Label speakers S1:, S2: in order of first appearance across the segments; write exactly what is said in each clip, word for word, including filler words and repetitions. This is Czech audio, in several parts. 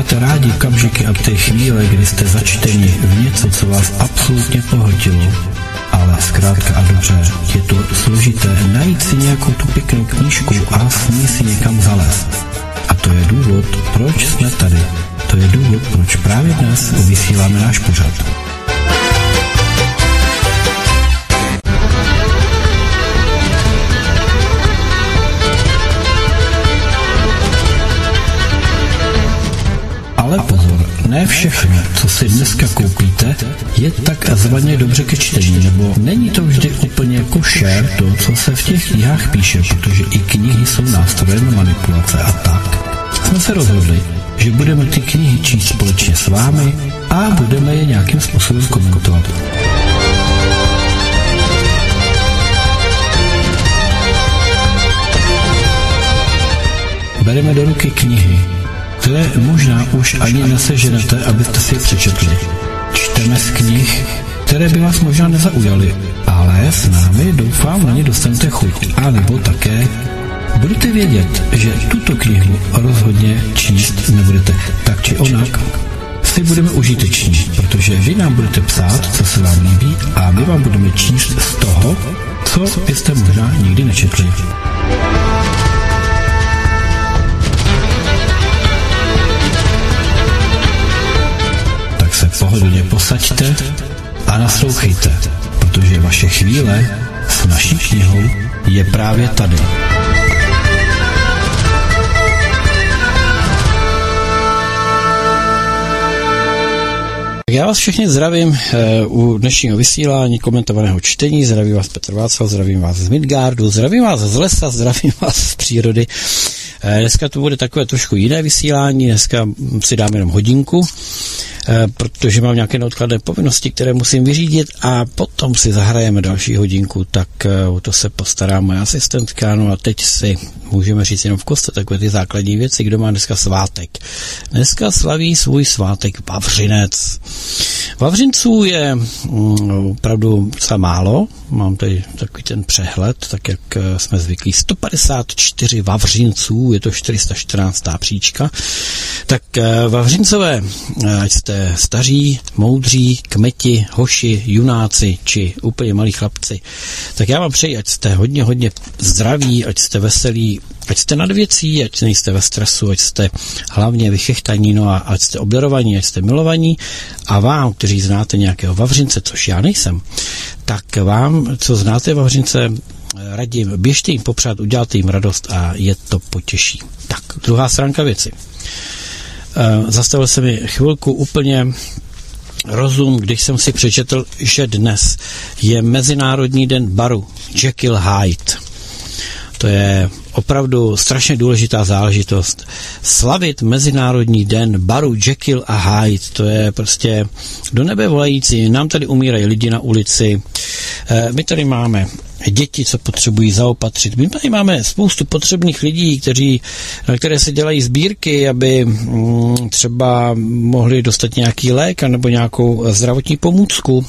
S1: máte rádi okamžiky a ty chvíle, kdy jste začteni v něco, co vás absolutně pohltilo, ale zkrátka a dobře, je to složité najít si nějakou tu pěknou knížku a s ní si někam zalézt. A to je důvod, proč jsme tady. To je důvod, proč právě dnes vysíláme náš pořad. Ale pozor, ne všechno, co si dneska koupíte, je tak zvaně dobře ke čtení, nebo není to vždy úplně košer to, co se v těch knihách píše, protože i knihy jsou nástrojem manipulace a tak. Jsme se rozhodli, že budeme ty knihy číst společně s vámi a budeme je nějakým způsobem komentovat. Bereme do ruky knihy, které možná už ani neseženete, abyste si je přečetli. Čteme z knih, které by vás možná nezaujaly, ale s námi doufám na ně dostanete chuť. A nebo také budete vědět, že tuto knihu rozhodně číst nebudete. Tak či onak si budeme užiteční, protože vy nám budete psát, co se vám líbí, a my vám budeme číst z toho, co byste možná nikdy nečetli. Se pohodlně posaďte a naslouchejte, protože vaše chvíle s naší knihou je právě tady. Já vás všechny zdravím uh, u dnešního vysílání komentovaného čtení. Zdravím vás Petr Václav, zdravím vás z Midgardu, zdravím vás z lesa, zdravím vás z přírody. Uh, dneska to bude takové trošku jiné vysílání, dneska si dáme jenom hodinku, uh, protože mám nějaké neodkladné povinnosti, které musím vyřídit, a potom si zahrajeme další hodinku, tak uh, to se postará moje asistentka. No a teď si můžeme říct jenom v kostce takové ty základní věci, kdo má dneska svátek. Dneska slaví svůj svátek Vavřinec. Vavřinců je mm, opravdu docela málo, mám tady takový ten přehled, tak jak jsme zvyklí, sto padesát čtyři Vavřinců, je to čtyři sta čtrnáctá příčka. Tak Vavřincové, ať jste staří, moudří, kmeti, hoši, junáci či úplně malí chlapci, tak já vám přeji, ať jste hodně, hodně zdraví, ať jste veselí, ať jste nad věcí, ať nejste ve stresu, ať jste hlavně vychechtaní, no a ať jste obdarovaní, ať jste milovaní. A vám, kteří znáte nějakého Vavřince, což já nejsem, tak vám, co znáte Vavřince, radím, běžte jim popřát, uděláte jim radost a je to potěší. Tak, druhá stránka věci. Zastavil se mi chvilku úplně rozum, když jsem si přečetl, že dnes je Mezinárodní den baru Jekyll Hyde. To je opravdu strašně důležitá záležitost. Slavit Mezinárodní den baru Jekyll a Hyde, to je prostě do nebe volající. Nám tady umírají lidi na ulici, my tady máme děti, co potřebují zaopatřit. My tady máme spoustu potřebných lidí, kteří, na které se dělají sbírky, aby mm, třeba mohli dostat nějaký lék nebo nějakou zdravotní pomůcku.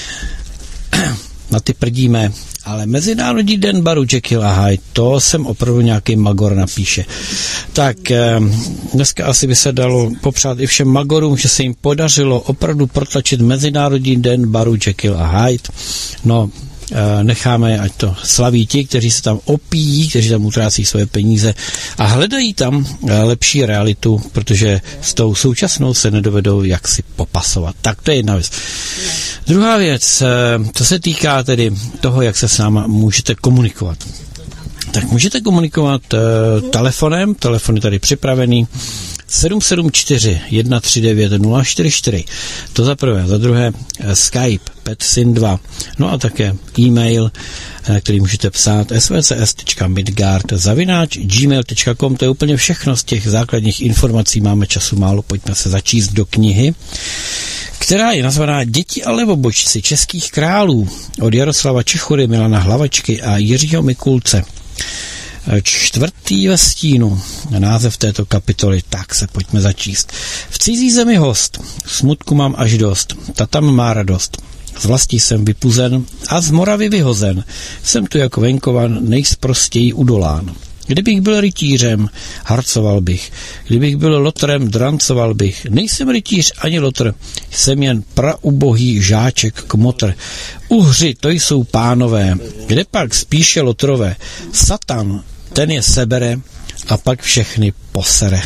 S1: Na ty prdíme. Ale Mezinárodní den baru Jekyll a Hyde, to jsem opravdu nějaký magor napíše. Tak dneska asi by se dalo popřát i všem magorům, že se jim podařilo opravdu protlačit Mezinárodní den baru Jekyll a Hyde. No, necháme, ať to slaví ti, kteří se tam opíjí, kteří tam utrácí svoje peníze a hledají tam lepší realitu, protože s tou současnou se nedovedou jaksi popasovat. Tak to je jedna věc. Druhá věc, co se týká tedy toho, jak se s náma můžete komunikovat. Tak můžete komunikovat uh, telefonem, telefon je tady připravený, sedm sedm čtyři jedna tři devět nula čtyři čtyři. To za prvé. Za druhé Skype Petsin dva. No a také e-mail, který můžete psát s v c s tečka midgard zavináč gmail tečka com. To je úplně všechno z těch základních informací. Máme času málo, pojďme se začíst do knihy, která je nazvaná Děti a levobočci českých králů od Jaroslava Čechury, Milana Hlavačky a Jiřího Mikulce. Čtvrtý ve stínu, název této kapitoly, tak se pojďme začíst. V cizí zemi host, smutku mám až dost, ta tam má radost. Z vlastí jsem vypuzen a z Moravy vyhozen. Jsem tu jako venkovan, nejsprostěji udolán. Kdybych byl rytířem, harcoval bych. Kdybych byl lotrem, drancoval bych. Nejsem rytíř ani lotr, jsem jen praubohý žáček kmotr. Uhři, to jsou pánové, kde pak spíše lotrové. Satan, ten je sebere a pak všechny posere.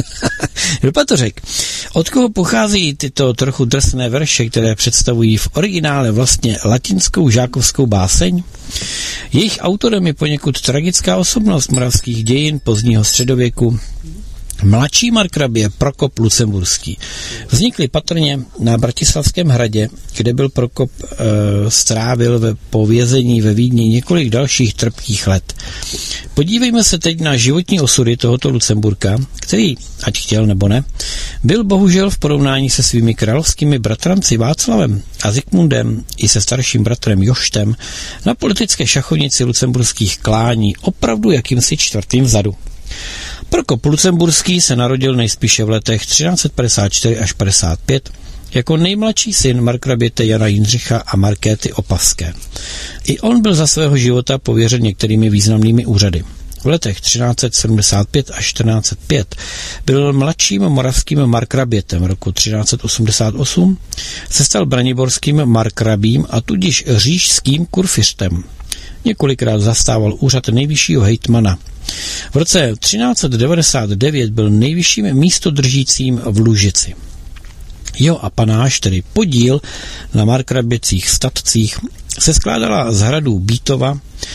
S1: Kdo to řekl? Od koho pochází tyto trochu drsné verše, které představují v originále vlastně latinskou žákovskou báseň? Jejich autorem je poněkud tragická osobnost moravských dějin pozdního středověku, mladší markrabě Prokop Lucemburský. Vznikly patrně na Bratislavském hradě, kde byl Prokop e, strávil ve, po vězení ve Vídni několik dalších trpkých let. Podívejme se teď na životní osudy tohoto Lucemburka, který, ať chtěl nebo ne, byl bohužel v porovnání se svými královskými bratranci Václavem a Zikmundem i se starším bratrem Joštem na politické šachovnici lucemburských klání opravdu jakýmsi čtvrtým vzadu. Prokop Lucemburský se narodil nejspíše v letech třináct padesát čtyři až padesát pět jako nejmladší syn markraběte Jana Jindřicha a Markéty Opavské. I on byl za svého života pověřen některými významnými úřady. V letech třináct sedmdesát pět až čtrnáct set pět byl mladším moravským markrabětem. Roku třináct osmdesát osm se stal braniborským markrabím a tudíž říšským kurfiřtem. Několikrát zastával úřad nejvyššího hejtmana. V roce třináct devadesát devět byl nejvyšším místodržícím v Lužici. Jeho apanáž, tedy podíl na markraběcích statcích, se skládala z hradů Bítova,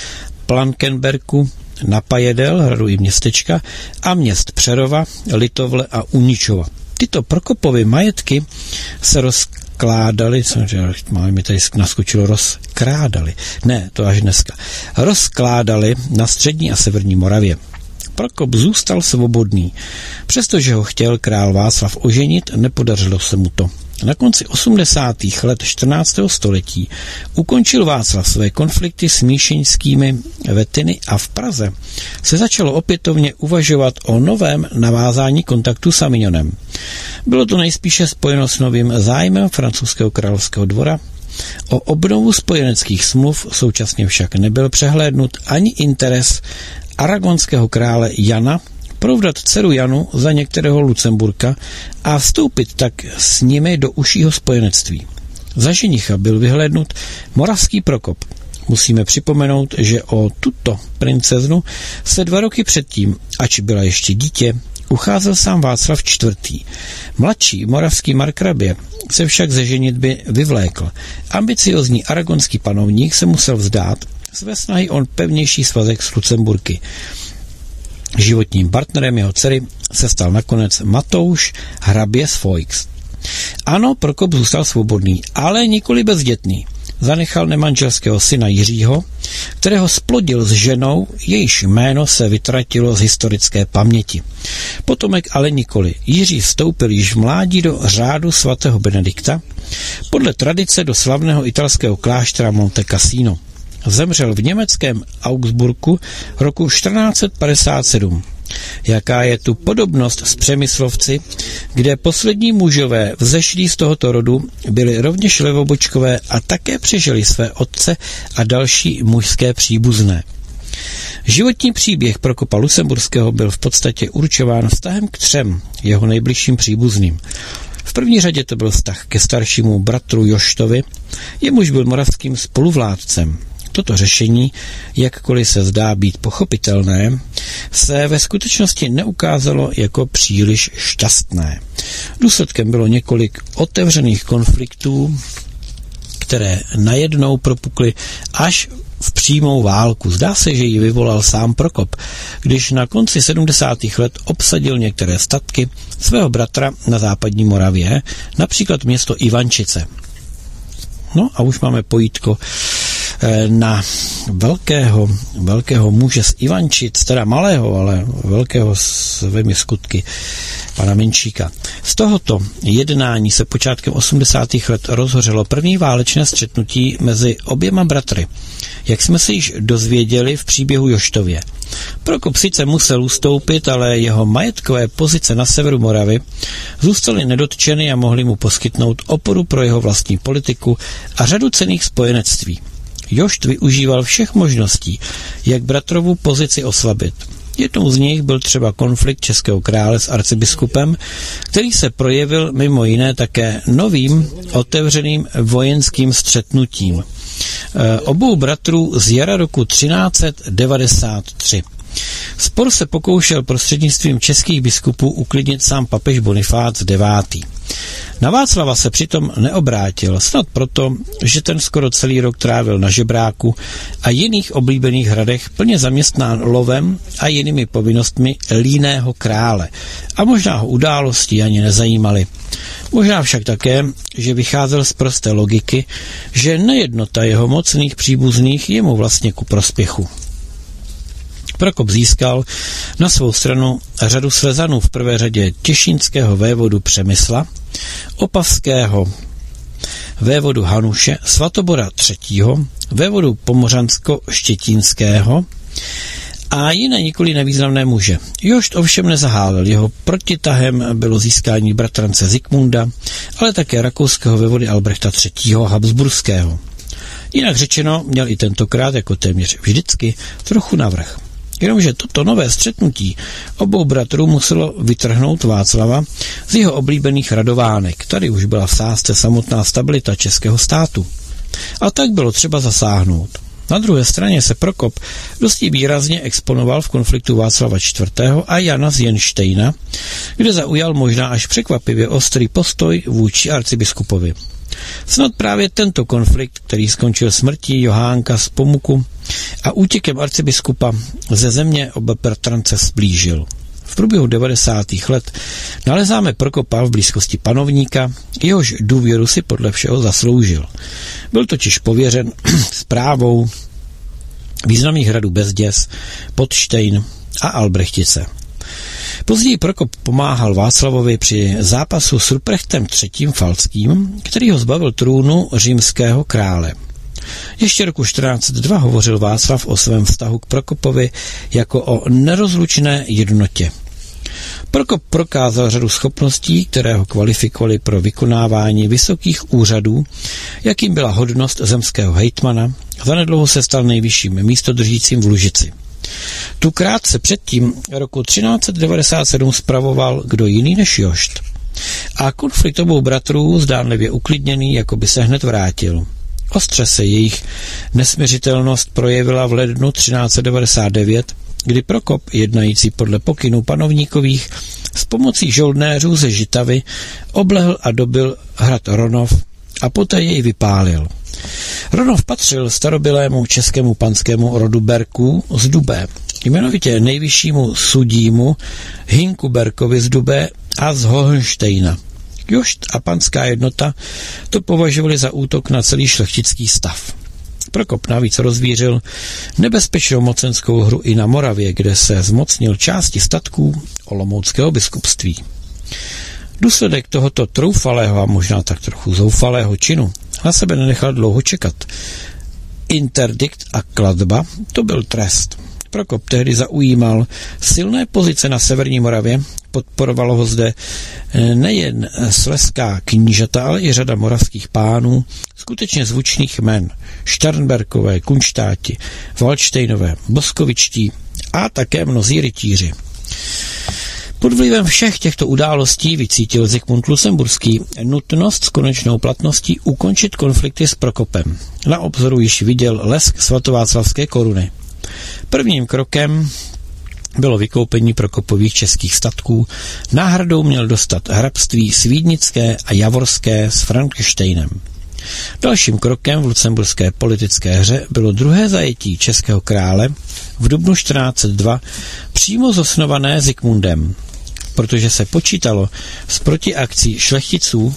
S1: Plankenberku, Napajedel, hradu i městečka, a měst Přerova, Litovle a Uničova. Tyto Prokopovy majetky se rozkládali, máme mi tady naskočilo rozkrádali, ne, to až dneska, rozkládali na střední a severní Moravě. Prokop zůstal svobodný. Přestože ho chtěl král Václav oženit, nepodařilo se mu to. Na konci osmdesátých let čtrnáctého století ukončil Václav své konflikty s míšeňskými Vetiny a v Praze se začalo opětovně uvažovat o novém navázání kontaktu s Avignonem. Bylo to nejspíše spojeno s novým zájmem francouzského královského dvora. O obnovu spojeneckých smluv současně však nebyl přehlédnut ani interes aragonského krále Jana provdat dceru Janu za některého Lucemburka a vstoupit tak s nimi do užšího spojenectví. Za ženicha byl vyhlédnut moravský Prokop. Musíme připomenout, že o tuto princeznu se dva roky předtím, ač byla ještě dítě, ucházel sám Václav čtvrtý. Mladší moravský markrabě se však ze ženitby vyvlékl. Ambiciozní aragonský panovník se musel vzdát své snahy o pevnější svazek s Lucemburky. Životním partnerem jeho dcery se stal nakonec Matouš hrabě z Foix. Ano, Prokop zůstal svobodný, ale nikoli bezdětný. Zanechal nemanželského syna Jiřího, kterého splodil s ženou, jejíž jméno se vytratilo z historické paměti. Potomek ale nikoli. Jiří vstoupil již v mládí do řádu svatého Benedikta, podle tradice do slavného italského kláštera Monte Cassino. Zemřel v německém Augsburgu roku čtrnáct padesát sedm. Jaká je tu podobnost s Přemyslovci, kde poslední mužové vzešlí z tohoto rodu byli rovněž levobočkové a také přežili své otce a další mužské příbuzné. Životní příběh Prokopa Lucemburského byl v podstatě určován vztahem k třem jeho nejbližším příbuzným. V první řadě to byl vztah ke staršímu bratru Joštovi, jemuž byl moravským spoluvládcem. Toto řešení, jakkoliv se zdá být pochopitelné, se ve skutečnosti neukázalo jako příliš šťastné. Důsledkem bylo několik otevřených konfliktů, které najednou propukly až v přímou válku. Zdá se, že ji vyvolal sám Prokop, když na konci sedmdesátých let obsadil některé statky svého bratra na západní Moravě, například město Ivančice. No a už máme pojítko na velkého, velkého muže z Ivančic, teda malého, ale velkého svými skutky, pana Menšíka. Z tohoto jednání se počátkem osmdesátých let rozhořelo první válečné střetnutí mezi oběma bratry, jak jsme se již dozvěděli v příběhu Joštově. Prokop sice musel ustoupit, ale jeho majetkové pozice na severu Moravy zůstaly nedotčeny a mohly mu poskytnout oporu pro jeho vlastní politiku a řadu cenných spojenectví. Jošt využíval všech možností, jak bratrovu pozici oslabit. Jednou z nich byl třeba konflikt českého krále s arcibiskupem, který se projevil mimo jiné také novým otevřeným vojenským střetnutím e, obou bratrů z jara roku třináct set devadesát tři. Spor se pokoušel prostřednictvím českých biskupů uklidnit sám papež Bonifác devátý. Na Václava se přitom neobrátil, snad proto, že ten skoro celý rok trávil na žebráku a jiných oblíbených hradech plně zaměstnán lovem a jinými povinnostmi líného krále. A možná ho události ani nezajímaly. Možná však také, že vycházel z prosté logiky, že nejednota jeho mocných příbuzných je mu vlastně ku prospěchu. Prokop získal na svou stranu řadu Slezanů, v prvé řadě těšínského vévodu Přemysla, opavského vévodu Hanuše, Svatobora třetího, vévodu Pomořansko-Štětínského a jiné nikoli nevýznamné muže. Jošt ovšem nezahálil, jeho protitahem bylo získání bratrance Zikmunda, ale také rakouského vévody Albrechta třetího. Habsburského. Jinak řečeno, měl i tentokrát, jako téměř vždycky, trochu navrch. Jenomže toto nové střetnutí obou bratrů muselo vytrhnout Václava z jeho oblíbených radovánek. Tady už byla v sázce samotná stabilita českého státu. A tak bylo třeba zasáhnout. Na druhé straně se Prokop dosti výrazně exponoval v konfliktu Václava čtvrtého. a Jana z Jenštejna, kde zaujal možná až překvapivě ostrý postoj vůči arcibiskupovi. Snad právě tento konflikt, který skončil smrtí Johánka z Pomuku a útěkem arcibiskupa ze země, oba bratrance sblížil. V průběhu devadesátých let nalezáme Prokopa v blízkosti panovníka, jehož důvěru si podle všeho zasloužil. Byl totiž pověřen správou významných hradů Bezděz, Podštejn a Albrechtice. Později Prokop pomáhal Václavovi při zápasu s Ruprechtem třetím. Falckým, který ho zbavil trůnu římského krále. Ještě roku čtrnáct set dva hovořil Václav o svém vztahu k Prokopovi jako o nerozlučné jednotě. Prokop prokázal řadu schopností, které ho kvalifikovaly pro vykonávání vysokých úřadů, jakým byla hodnost zemského hejtmana, zanedlouho se stal nejvyšším místodržícím v Lužici. Tu krátce předtím roku třináct set devadesát sedm spravoval kdo jiný než Jošt. A konflikt obou bratrů, zdánlivě uklidněný, jako by se hned vrátil. Ostře se jejich nesměřitelnost projevila v lednu třináct set devadesát devět, kdy Prokop, jednající podle pokynů panovníkových, s pomocí žoldnéřů ze Žitavy oblehl a dobil hrad Ronov a poté jej vypálil. Ronov patřil starobilému českému panskému rodu Berků z Dubé, jmenovitě nejvyššímu sudímu Hinku Berkovi z Dubé a z Hohenštejna. Jošt a panská jednota to považovali za útok na celý šlechtický stav. Prokop navíc rozvířil nebezpečnou mocenskou hru i na Moravě, kde se zmocnil části statků olomouckého biskupství. Důsledek tohoto troufalého a možná tak trochu zoufalého činu na sebe nenechal dlouho čekat. Interdikt a klatba, to byl trest. Prokop tehdy zaujímal silné pozice na severní Moravě, podporovalo ho zde nejen slezská knížata, ale i řada moravských pánů, skutečně zvučných jmen, Šternberkové, Kunštáti, Valdštejnové, Boskovičtí a také mnozí rytíři. Pod vlivem všech těchto událostí vycítil Zikmund Lucemburský nutnost s konečnou platností ukončit konflikty s Prokopem. Na obzoru již viděl lesk svatováclavské koruny. Prvním krokem bylo vykoupení Prokopových českých statků. Náhradou měl dostat hrabství Svídnické a Javorské s Frankensteinem. Dalším krokem v lucemburské politické hře bylo druhé zajetí českého krále v dubnu čtrnáct set dva přímo zosnované Zikmundem, protože se počítalo s protiakcí šlechticů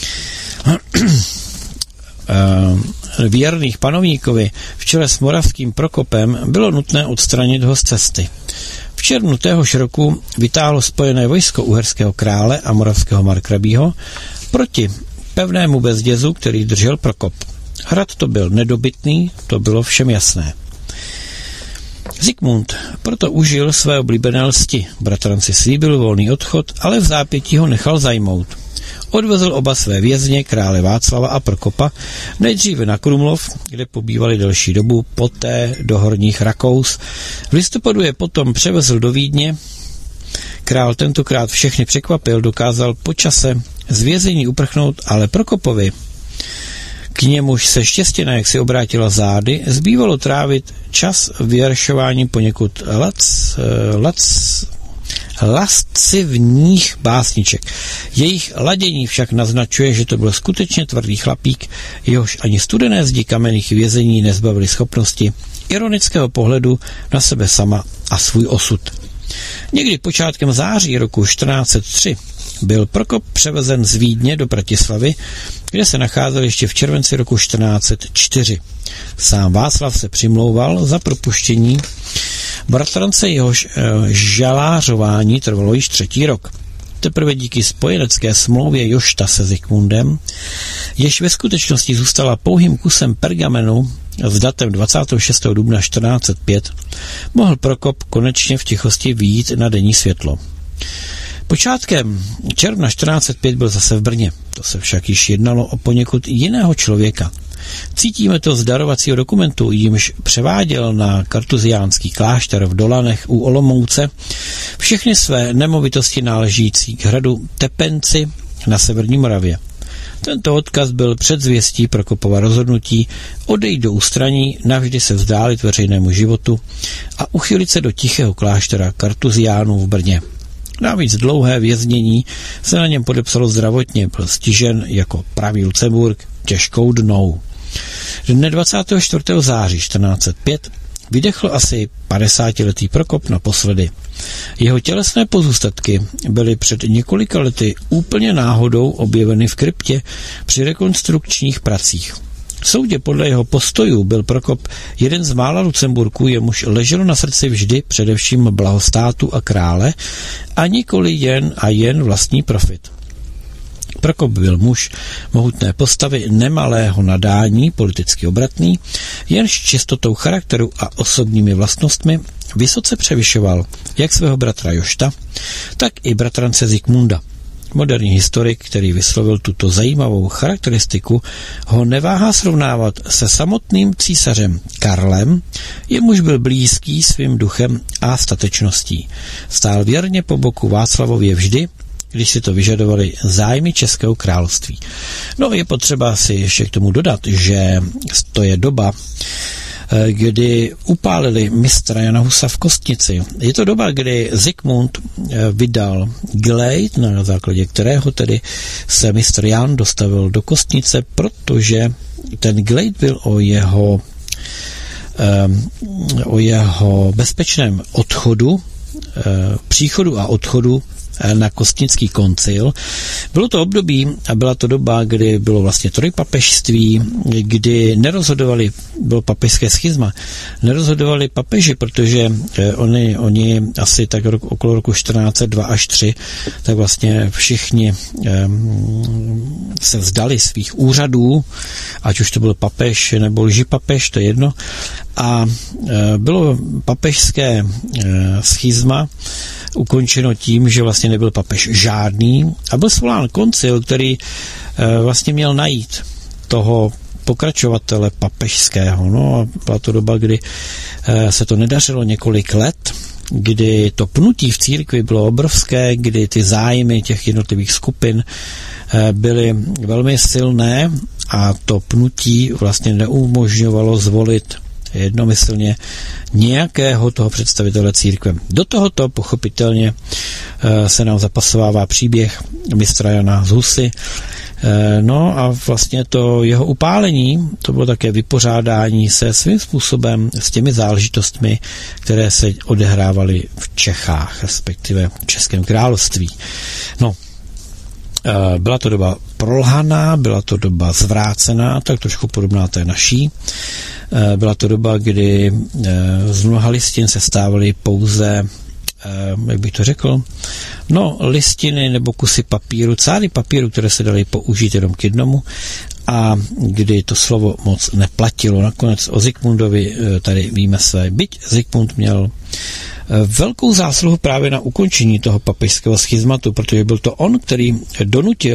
S1: věrných panovníkovi v čele s moravským Prokopem, bylo nutné odstranit ho z cesty. V červnu téhož roku vytáhlo spojené vojsko uherského krále a moravského markrabího proti pevnému Bezdězu, který držel Prokop. Hrad to byl nedobytný, to bylo všem jasné. Zikmund proto užil své oblíbené lsti. Bratranci slíbil volný odchod, ale v zápětí ho nechal zajmout. odvezl oba své vězně, krále Václava a Prokopa, nejdříve na Krumlov, kde pobývali delší dobu, poté do Horních Rakous. V listopadu je potom převezl do Vídně. Král tentokrát všechny překvapil, dokázal po čase z vězení uprchnout, ale Prokopovi, k němuž se štěstěna jak si obrátila zády, zbývalo trávit čas vyveršováním poněkud lac, lac, lascivních básniček. Jejich ladění však naznačuje, že to byl skutečně tvrdý chlapík, jehož ani studené zdi kamenných vězení nezbavily schopnosti ironického pohledu na sebe sama a svůj osud. Někdy počátkem září roku čtrnáct set tři byl Prokop převezen z Vídně do Bratislavy, kde se nacházel ještě v červenci roku čtrnáct set čtyři. Sám Václav se přimlouval za propuštění bratrance, jehož e, žalářování trvalo již třetí rok. Teprve díky spojenecké smlouvě Jošta se Zikmundem, jež ve skutečnosti zůstala pouhým kusem pergamenu s datem dvacátého šestého dubna čtrnáct set pět, mohl Prokop konečně v tichosti vyjít na denní světlo. Počátkem června čtrnáct set pět byl zase v Brně. To se však již jednalo o poněkud jiného člověka. Cítíme to z darovacího dokumentu, jímž převáděl na kartuziánský klášter v Dolanech u Olomouce všechny své nemovitosti náležící k hradu Tepenci na severní Moravě. Tento odkaz byl předzvěstí Prokopova rozhodnutí odejít do ústraní, navždy se vzdálit veřejnému životu a uchylit se do tichého kláštera kartuziánů v Brně. Navíc dlouhé věznění se na něm podepsalo zdravotně, byl stižen jako pravý Lucemburk těžkou dnou. Dne dvacátého čtvrtého září čtrnáct set pět vydechl asi padesátiletý Prokop naposledy. Jeho tělesné pozůstatky byly před několika lety úplně náhodou objeveny v kryptě při rekonstrukčních pracích. V soudě podle jeho postojů byl Prokop jeden z mála Lucemburků, jemuž leželo na srdci vždy především blaho státu a krále a nikoli jen a jen vlastní profit. Prokop byl muž mohutné postavy, nemalého nadání, politicky obratný, jenž čistotou charakteru a osobními vlastnostmi vysoce převyšoval jak svého bratra Jošta, tak i bratrance Zikmunda. Moderní historik, který vyslovil tuto zajímavou charakteristiku, ho neváhá srovnávat se samotným císařem Karlem, jemuž byl blízký svým duchem a statečností. Stál věrně po boku Václavově vždy, když si to vyžadovali zájmy Českého království. No, je potřeba si ještě k tomu dodat, že to je doba, kdy upálili mistra Jana Husa v Kostnici. Je to doba, kdy Zikmund vydal glejt, na základě kterého tedy se mistr Jan dostavil do Kostnice, protože ten glejt byl o jeho o jeho bezpečném odchodu, příchodu a odchodu na Kostnický koncil. Bylo to období a byla to doba, kdy bylo vlastně trojpapežství, kdy nerozhodovali, bylo papežské schizma, nerozhodovali papeži, protože oni, oni asi tak rok, okolo roku čtrnáct set dva až tři, tak vlastně všichni um, se vzdali svých úřadů, ať už to byl papež nebo lžipapež, to je jedno. A uh, bylo papežské uh, schizma ukončeno tím, že vlastně nebyl papež žádný a byl svolán koncil, který e, vlastně měl najít toho pokračovatele papežského. No a byla to doba, kdy e, se to nedařilo několik let, kdy to pnutí v církvi bylo obrovské, kdy ty zájmy těch jednotlivých skupin e, byly velmi silné a to pnutí vlastně neumožňovalo zvolit jednomyslně nějakého toho představitele církve. Do tohoto pochopitelně e, se nám zapasovává příběh mistra Jana z Husy. E, no a vlastně to jeho upálení, to bylo také vypořádání se svým způsobem s těmi záležitostmi, které se odehrávaly v Čechách, respektive v Českém království. No, e, byla to doba prolhaná, byla to doba zvrácená, tak trošku podobná té naší. Byla to doba, kdy z mnoha listin se stávaly pouze, jak bych to řekl, no listiny nebo kusy papíru, cáry papíru, které se daly použít jenom k jednomu a kdy to slovo moc neplatilo. Nakonec o Zikmundovi tady víme své. Byť Zikmund měl velkou zásluhu právě na ukončení toho papežského schizmatu, protože byl to on, který donutil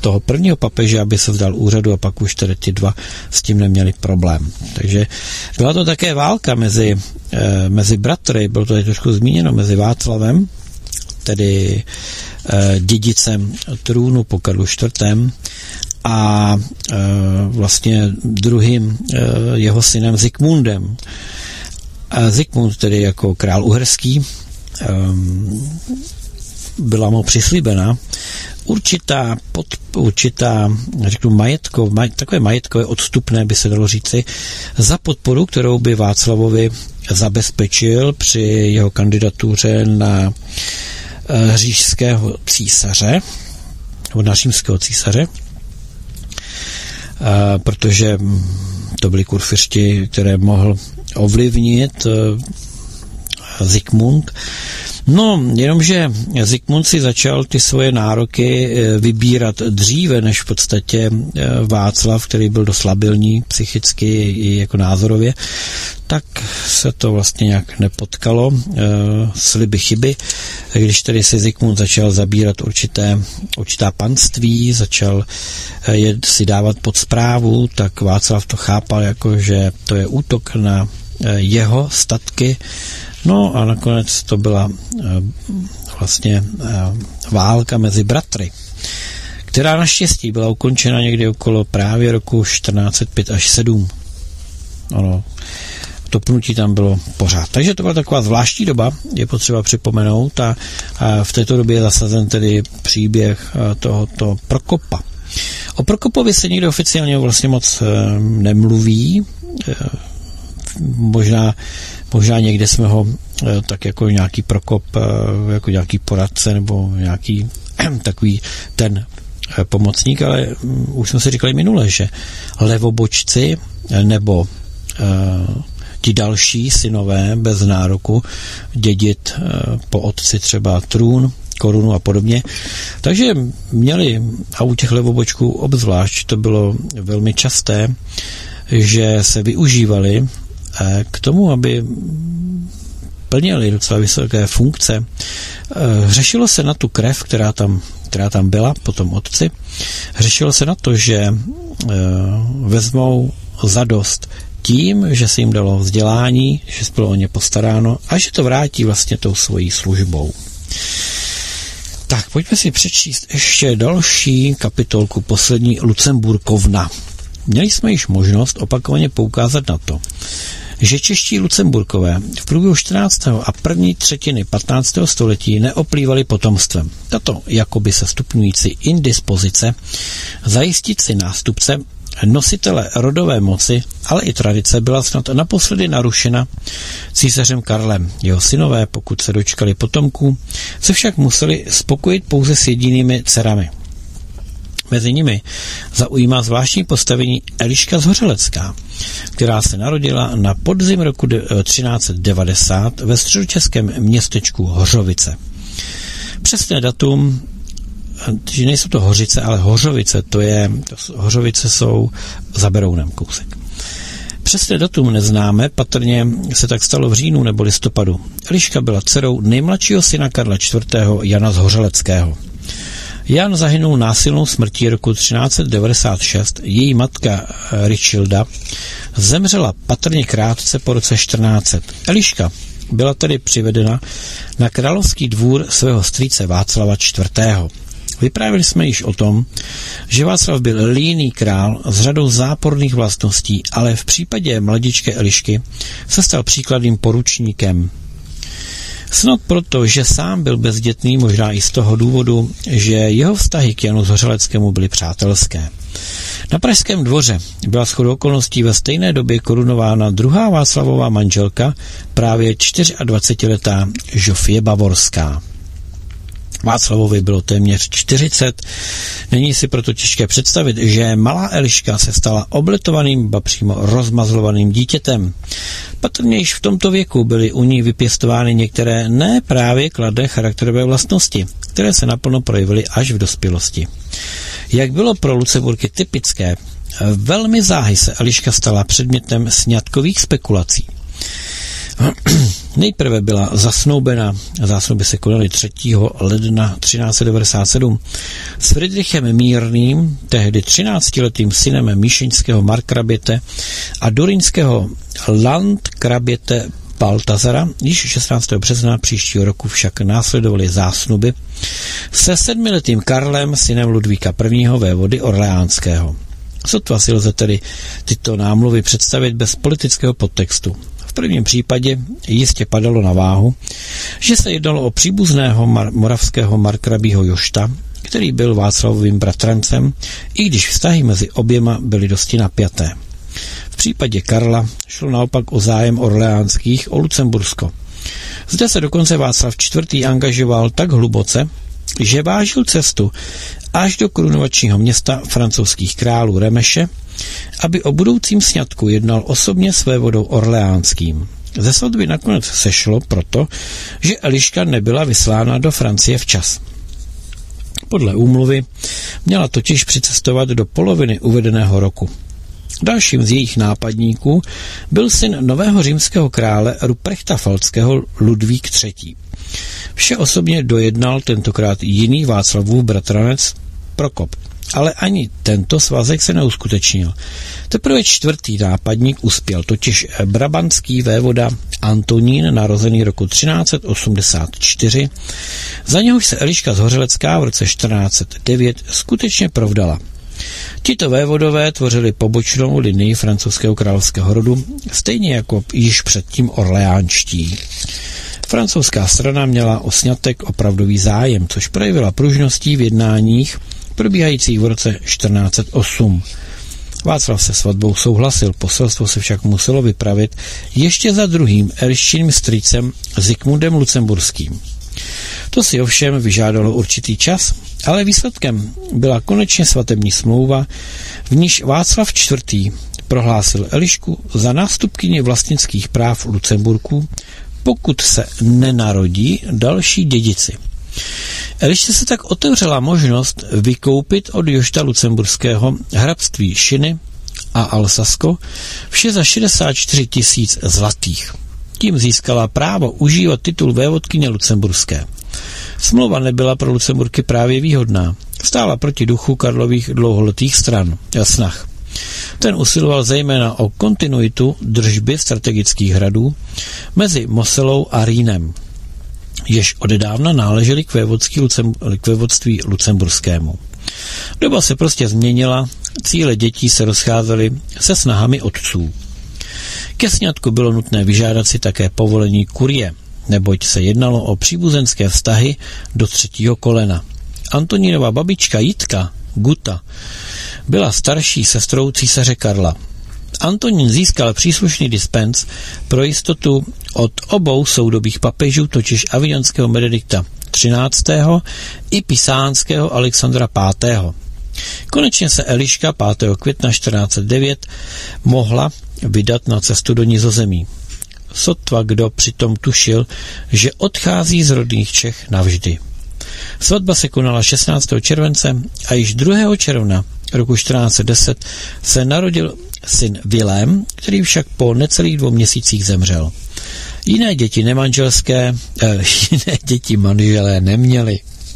S1: toho prvního papeže, aby se vzdal úřadu, a pak už tedy ti dva s tím neměli problém. Takže byla to také válka mezi, eh, mezi bratry, bylo to tady trošku zmíněno, mezi Václavem, tedy eh, dědicem trůnu po Karlu čtvrtém, a e, vlastně druhým e, jeho synem Zikmundem. A Zikmund, tedy jako král uherský, e, byla mu přislíbena určitá, pod, určitá řeknu, majetko, maj, takové majetkové odstupné, by se dalo říci, za podporu, kterou by Václavovi zabezpečil při jeho kandidatuře na e, říšského císaře, nebo na římského císaře, Uh, protože to byli kurfiřti, které mohl ovlivnit uh, Zikmund. No, jenomže Zikmund si začal ty svoje nároky vybírat dříve, než v podstatě Václav, který byl dost labilní psychicky i jako názorově, tak se to vlastně nějak nepotkalo, sliby chyby, když tedy si Zikmund začal zabírat určité, určitá panství, začal je si dávat pod správu, tak Václav to chápal jako, že to je útok na jeho statky. No a nakonec to byla e, vlastně e, válka mezi bratry, která naštěstí byla ukončena někdy okolo právě roku čtrnáct set pět až sedm. Ano, to pnutí tam bylo pořád. Takže to byla taková zvláštní doba, je potřeba připomenout, a, a v této době je zasazen tedy příběh tohoto Prokopa. O Prokopovi se nikdo oficiálně vlastně moc e, nemluví, e, možná Možná někde jsme ho tak jako nějaký Prokop, jako nějaký poradce nebo nějaký takový ten pomocník, ale už jsme si říkali minule, že levobočci nebo uh, ti další synové bez nároku dědit uh, po otci třeba trůn, korunu a podobně. Takže měli, a u těch levobočků obzvlášť to bylo velmi časté, že se využívali k tomu, aby plnili docela vysoké funkce. Řešilo se na tu krev, která tam, která tam byla po tom otci. Řešilo se na to, že vezmou zadost tím, že se jim dalo vzdělání, že bylo o ně postaráno a že to vrátí vlastně tou svojí službou. Tak, pojďme si přečíst ještě další kapitolku, poslední Lucemburkovna. Měli jsme již možnost opakovaně poukázat na to, že čeští Lucemburkové v průběhu čtrnáctého a první třetiny patnáctého století neoplývali potomstvem. Tato jakoby se stupňující indispozice zajistit si nástupce, nositele rodové moci, ale i tradice byla snad naposledy narušena císařem Karlem. Jeho synové, pokud se dočkali potomků, se však museli spokojit pouze s jedinými dcerami. Mezi nimi zaujímá zvláštní postavení Eliška z Hořelecká, která se narodila na podzim roku třináct set devadesát ve středočeském městečku Hořovice. Přesné datum, že nejsou to Hořice, ale Hořovice, to je, to Hořovice jsou za Berounem kousek. Přesné datum neznáme, patrně se tak stalo v říjnu nebo listopadu. Eliška byla dcerou nejmladšího syna Karla čtvrtého. Jana z Hořeleckého. Jan zahynul násilnou smrtí roku třináct set devadesát šest, její matka Richilda zemřela patrně krátce po roce čtrnáct set. Eliška byla tedy přivedena na královský dvůr svého strýce Václava čtvrtého. Vyprávěli jsme již o tom, že Václav byl líný král s řadou záporných vlastností, ale v případě mladičké Elišky se stal příkladným poručníkem. Snad proto, že sám byl bezdětný, možná i z toho důvodu, že jeho vztahy k Janu z Hořeleckému byly přátelské. Na pražském dvoře byla shodou okolností ve stejné době korunována druhá Václavová manželka, právě dvacetičtyřletá Žofie Bavorská. Václavovi bylo téměř čtyřicet. Není si proto těžké představit, že malá Eliška se stala obletovaným, ba přímo rozmazlovaným dítětem. Patrně již v tomto věku byly u ní vypěstovány některé ne právě kladné charakterové vlastnosti, které se naplno projevily až v dospělosti. Jak bylo pro Lucemburky typické, velmi záhy se Eliška stala předmětem sňatkových spekulací. Nejprve byla zasnoubena, zásnuby se konaly třetího ledna třináct set devadesát sedm, s Friedrichem Mírným, tehdy třináctiletým synem míšeňského markraběte a durynského landkraběte Baltazara. Již šestnáctého března příštího roku však následovaly zásnuby se sedmiletým Karlem, synem Ludvíka prvního. vévody Orleánského. Sotva si lze tedy tyto námluvy představit bez politického podtextu. V prvním případě jistě padalo na váhu, že se jednalo o příbuzného mar- moravského markrabího Jošta, který byl Václavovým bratrancem, i když vztahy mezi oběma byly dosti napjaté. V případě Karla šlo naopak o zájem orleánských o Lucembursko. Zde se dokonce Václav čtvrtý. angažoval tak hluboce, že vážil cestu až do korunovačního města francouzských králů Remeše, aby o budoucím sňatku jednal osobně s vévodou orleánským. Ze svatby nakonec sešlo proto, že Eliška nebyla vyslána do Francie včas. Podle úmluvy měla totiž přicestovat do poloviny uvedeného roku. Dalším z jejich nápadníků byl syn nového římského krále Ruprechta Falckého Ludvík třetí. Vše osobně dojednal tentokrát jiný Václavův bratranec Prokop. Ale ani tento svazek se neuskutečnil. Teprve čtvrtý nápadník uspěl, totiž brabantský vévoda Antonín, narozený roku třináct set osmdesát čtyři, za něhož se Eliška z Hořelecká v roce čtrnáct set devět skutečně provdala. Tito vévodové tvořili pobočnou linii francouzského královského rodu, stejně jako již předtím orleánští. Francouzská strana měla o sňatek opravdový zájem, což projevila pružností v jednáních probíhajících v roce čtrnáct set osm. Václav se svatbou souhlasil, poselstvo se však muselo vypravit ještě za druhým Eliščiným strýcem Zikmundem Lucemburským. To si ovšem vyžádalo určitý čas, ale výsledkem byla konečně svatební smlouva, v níž Václav čtvrtý. prohlásil Elišku za nástupkyni vlastnických práv Lucemburků, pokud se nenarodí další dědici. Elišce se tak otevřela možnost vykoupit od Jošta Lucemburského hrabství Šiny a Alsasko vše za šedesát čtyři tisíc zlatých. Tím získala právo užívat titul vévodkyně Lucemburské. Smlouva nebyla pro Lucemburky právě výhodná. Stála proti duchu Karlových dlouholetých stran a snah. Ten usiloval zejména o kontinuitu držby strategických hradů mezi Moselou a Rýnem, jež odedávna náleželi k, Lucem, k vévodství lucemburskému. Doba se prostě změnila, cíle dětí se rozcházely se snahami otců. Ke sňatku bylo nutné vyžádat si také povolení kurie, neboť se jednalo o příbuzenské vztahy do třetího kolena. Antonínova babička Jitka, Guta, byla starší sestrou císaře Karla. Antonín získal příslušný dispens pro jistotu od obou soudobých papežů, totiž avignonského Benedikta třináctého i pisánského Alexandra pátého. Konečně se Eliška pátého května čtrnáct set devět mohla vydat na cestu do Nizozemí. Sotva kdo přitom tušil, že odchází z rodných Čech navždy. Svatba se konala šestnáctého července a již druhého června roku čtrnáct set deset se narodil syn Vilém, který však po necelých dvou měsících zemřel. Jiné děti nemanželské, eh, jiné děti manželé neměli.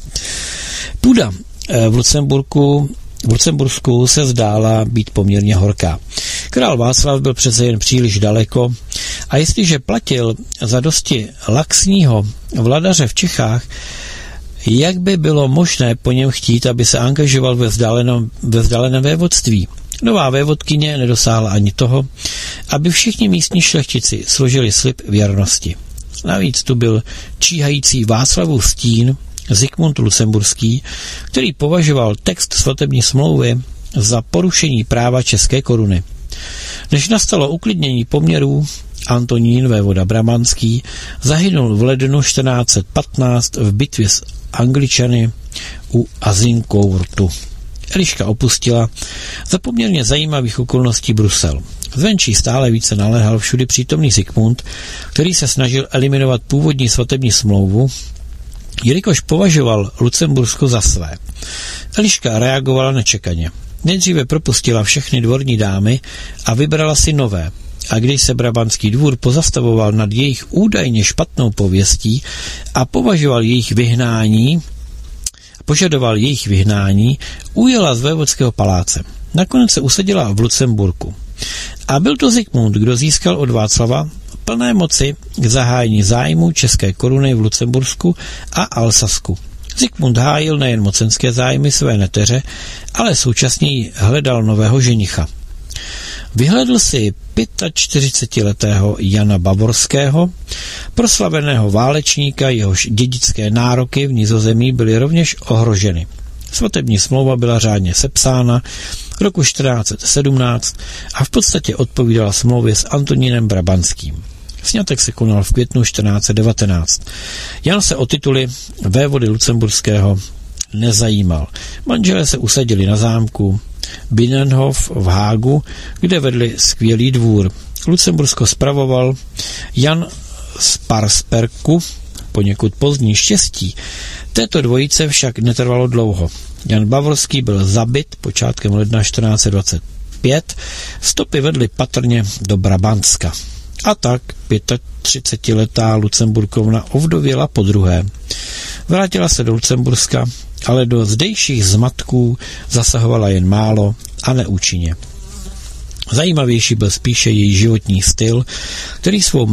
S1: Půda eh, v Lucemburku V Lucembursku se zdála být poměrně horká. Král Václav byl přece jen příliš daleko a jestliže platil za dosti laxního vladaře v Čechách, jak by bylo možné po něm chtít, aby se angažoval ve vzdáleném, ve vzdáleném vévodství? Nová vévodkyně nedosáhla ani toho, aby všichni místní šlechtici složili slib věrnosti. Navíc tu byl číhající Václavův stín, Zikmund Lucemburský, který považoval text svatební smlouvy za porušení práva české koruny. Než nastalo uklidnění poměrů, Antonín vévoda Brabantský zahynul v lednu čtrnáct set patnáct v bitvě s Angličany u Azincourtu. Eliška opustila za poměrně zajímavých okolností Brusel. Zvenčí stále více naléhal všudy přítomný Zikmund, který se snažil eliminovat původní svatební smlouvu, jelikož považoval Lucembursko za své. Eliška reagovala nečekaně. Nejdříve propustila všechny dvorní dámy a vybrala si nové. a když se brabantský dvůr pozastavoval nad jejich údajně špatnou pověstí a považoval jejich vyhnání, požadoval jejich vyhnání, ujela z vévodského paláce. Nakonec se usadila v Lucemburku. A byl to Zikmund, kdo získal od Václava plné moci k zahájení zájmu české koruny v Lucembursku a Alsasku. Zikmund hájil nejen mocenské zájmy své neteře, ale současně jí hledal nového ženicha. Vyhledl si čtyřicetiletého Jana Bavorského, proslaveného válečníka, jehož dědické nároky v Nizozemí byly rovněž ohroženy. Svatební smlouva byla řádně sepsána roku čtrnáct set sedmnáct a v podstatě odpovídala smlouvě s Antonínem Brabantským. Sňatek se konal v květnu čtrnáct set devatenáct. Jan se o tituly vévody lucemburského nezajímal. Manželé se usadili na zámku Binnenhof v Hágu, kde vedli skvělý dvůr. Lucembursko spravoval Jan z Parsperku, poněkud pozdní štěstí. Této dvojice však netrvalo dlouho. Jan Bavorský byl zabit počátkem ledna čtrnáct set dvacet pět, stopy vedly patrně do Brabantska. A tak třicetiletá Lucemburkovna ovdověla podruhé. Vrátila se do Lucemburska, ale do zdejších zmatků zasahovala jen málo a neúčinně. Zajímavější byl spíše její životní styl, který svou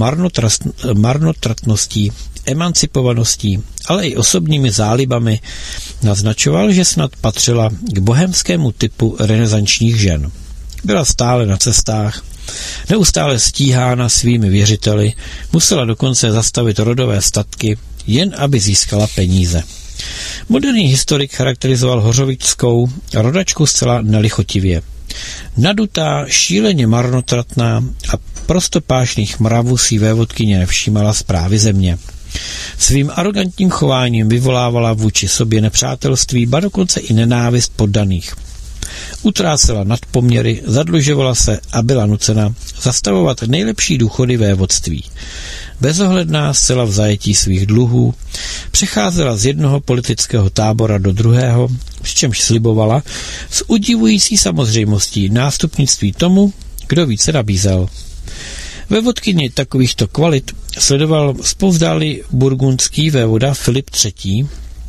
S1: marnotratností, emancipovaností, ale i osobními zálibami naznačoval, že snad patřila k bohemskému typu renesančních žen. Byla stále na cestách, neustále stíhána svými věřiteli, musela dokonce zastavit rodové statky, jen aby získala peníze. Moderní historik charakterizoval Hořovickou rodačku zcela nelichotivě. Nadutá, šíleně marnotratná a prostopášných mravů si vévodkyně nevšímala správy země. Svým arrogantním chováním vyvolávala vůči sobě nepřátelství, ba dokonce i nenávist poddaných. Utrácela nadpoměry, zadlužovala se a byla nucena zastavovat nejlepší důchody vévodství. Bezohledná, zcela v zajetí svých dluhů, přecházela z jednoho politického tábora do druhého, s čemž slibovala s udivující samozřejmostí nástupnictví tomu, kdo více nabízel. Vévodkyni takovýchto kvalit sledoval zpovzdálý burgundský vévoda Filip třetí,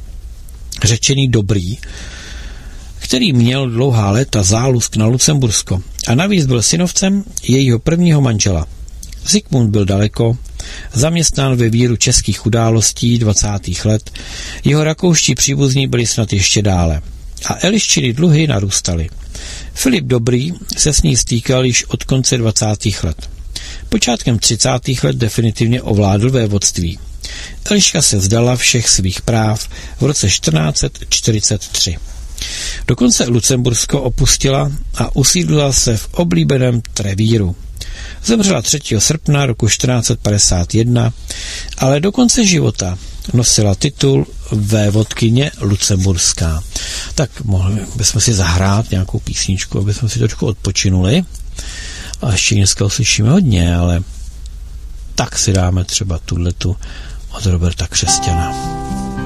S1: řečený Dobrý, který měl dlouhá léta zálusk na Lucembursko a navíc byl synovcem jejího prvního manžela. Zikmund byl daleko, zaměstnán ve víru českých událostí dvacátých let, jeho rakouští příbuzní byli snad ještě dále a Eliščiny dluhy narůstaly. Filip Dobrý se s ní stýkal již od konce dvacátých let. Počátkem třicátých let definitivně ovládl vévodství. Eliška se vzdala všech svých práv v roce čtrnáct set čtyřicet tři. Dokonce Lucembursko opustila a usídlila se v oblíbeném Trevíru. Zemřela třetího srpna roku čtrnáct set padesát jedna, ale do konce života nosila titul vévodkyně lucemburská. Tak mohli bychom si zahrát nějakou písničku, aby jsme si trošku odpočinuli. A ještě dneska uslyšíme hodně, ale tak si dáme třeba tuhletu od Roberta Křesťana.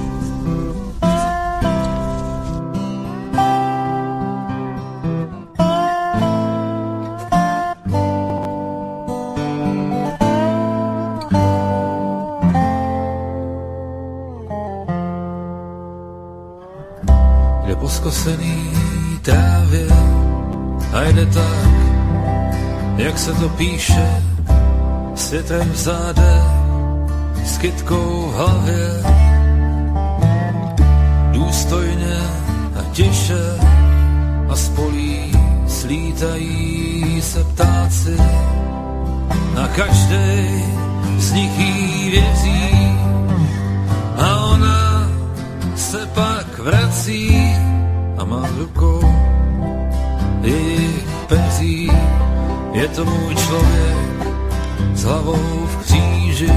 S2: Poskosený trávě a jde tak, jak se to píše, s větrem v záde, s kytkou v hlavě. Důstojně a tiše a spolí slítají se ptáci, na každej z nich jí věří a ona se pak vrací a má rukou jejich peří. Je to můj člověk s hlavou v kříži,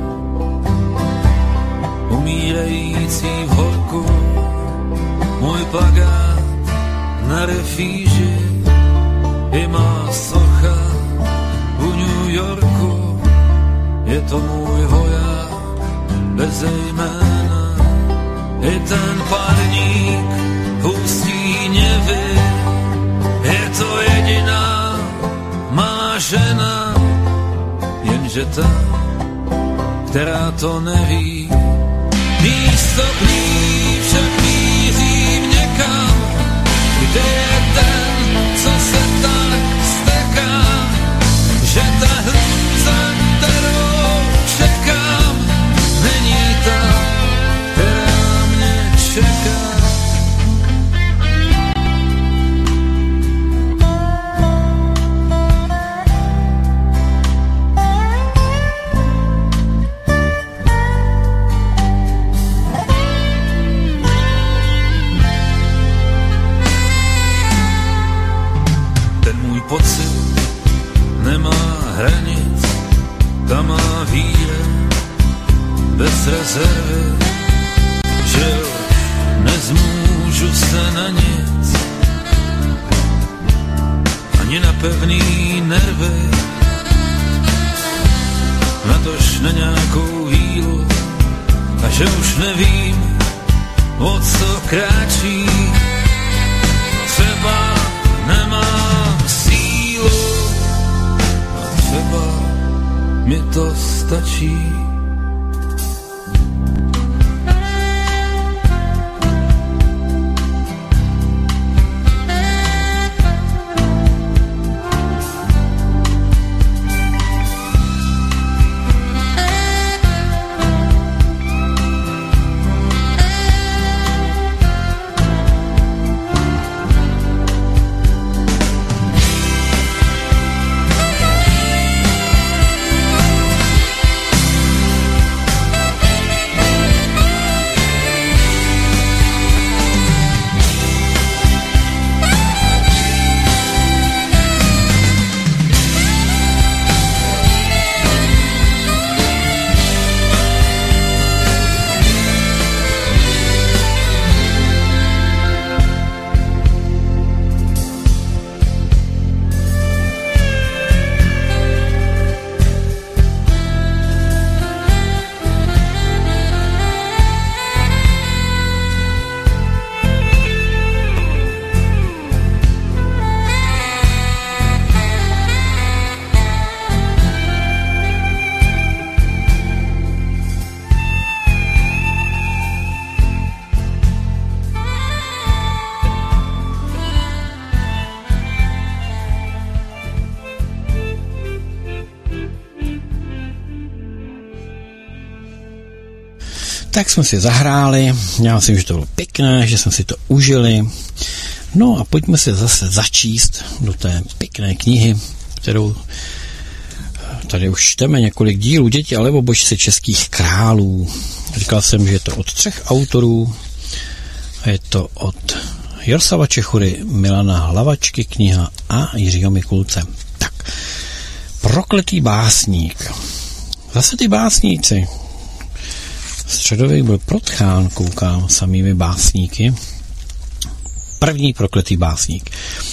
S2: umírající v horku, můj plakát na refíži, je má socha u New Yorku. Je to můj voják bez jména, je ten parník hustý něvy, je to jediná má žena, jenže ta, která to neví, místo k ní však mířím někam, kde je ten, co se tak steká, že ta hrůza, kterou čekám, není ta, která mě čeká. Pocit nemá hranic, ta má víra bez rezervy, že nezmůžu se na nic, ani na pevný nervy, natož na nějakou vílu, a že už nevím, o co kráčí, třeba nemám sílu, a třeba mi to stačí.
S1: Tak jsme si zahráli, já myslím, že to bylo pěkné, že jsme si to užili. No a pojďme si zase začíst do té pěkné knihy, kterou tady už čteme několik dílů, Děti a levobožci českých králů. Říkal jsem, že je to od třech autorů. Je to od Jaroslava Čechury, Milana Hlavačky kniha a Jiřího Mikulce. Tak, Prokletý básník. Zase ty básníci. Středověk byl protchán, koukám, samými básníky. První prokletý básník.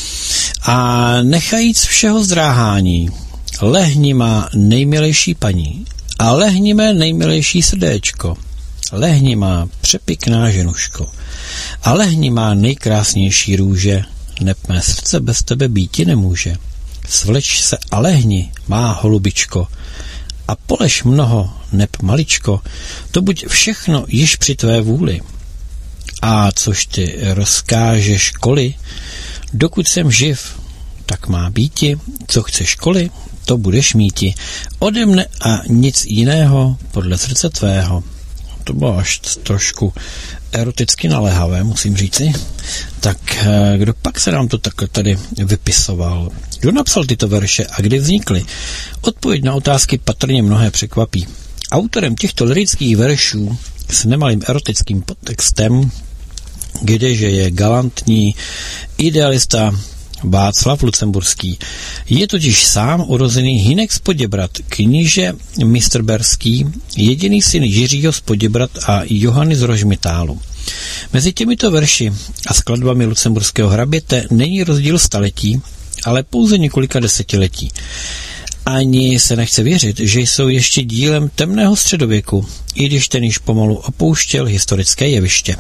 S1: A nechajíc všeho zdráhání, lehni má nejmilejší paní a lehni mé nejmilejší srdéčko. Lehni má přepěkná ženuško a lehni má nejkrásnější růže, neb mé srdce bez tebe býti nemůže. Svleč se a lehni, má holubičko, a polež mnoho, neb maličko, to buď všechno již při tvé vůli. A což ty rozkážeš školy, dokud jsem živ, tak má býti, co chceš školy, to budeš míti. Ode mne a nic jiného podle srdce tvého. To bylo až trošku eroticky naléhavé, musím říci. Tak kdo pak se nám to takhle tady vypisoval? Kdo napsal tyto verše a kdy vznikly? Odpověď na otázky patrně mnohé překvapí. Autorem těchto lyrických veršů s nemalým erotickým podtextem, kdeže je galantní idealista Václav Lucemburský. Je totiž sám urozený Hynek z Poděbrad, kníže Mistrberský, jediný syn Jiřího z Poděbrad a Johany z Rožmitálu. Mezi těmito verši a skladbami lucemburského hraběte není rozdíl staletí, ale pouze několika desetiletí. Ani se nechce věřit, že jsou ještě dílem temného středověku, i když ten již pomalu opouštěl historické jeviště.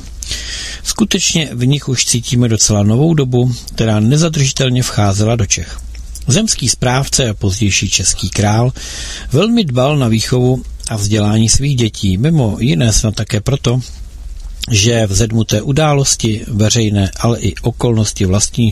S1: Skutečně v nich už cítíme docela novou dobu, která nezadržitelně vcházela do Čech. Zemský správce a pozdější český král velmi dbal na výchovu a vzdělání svých dětí, mimo jiné snad také proto, že vzedmuté události veřejné, ale i okolnosti vlastní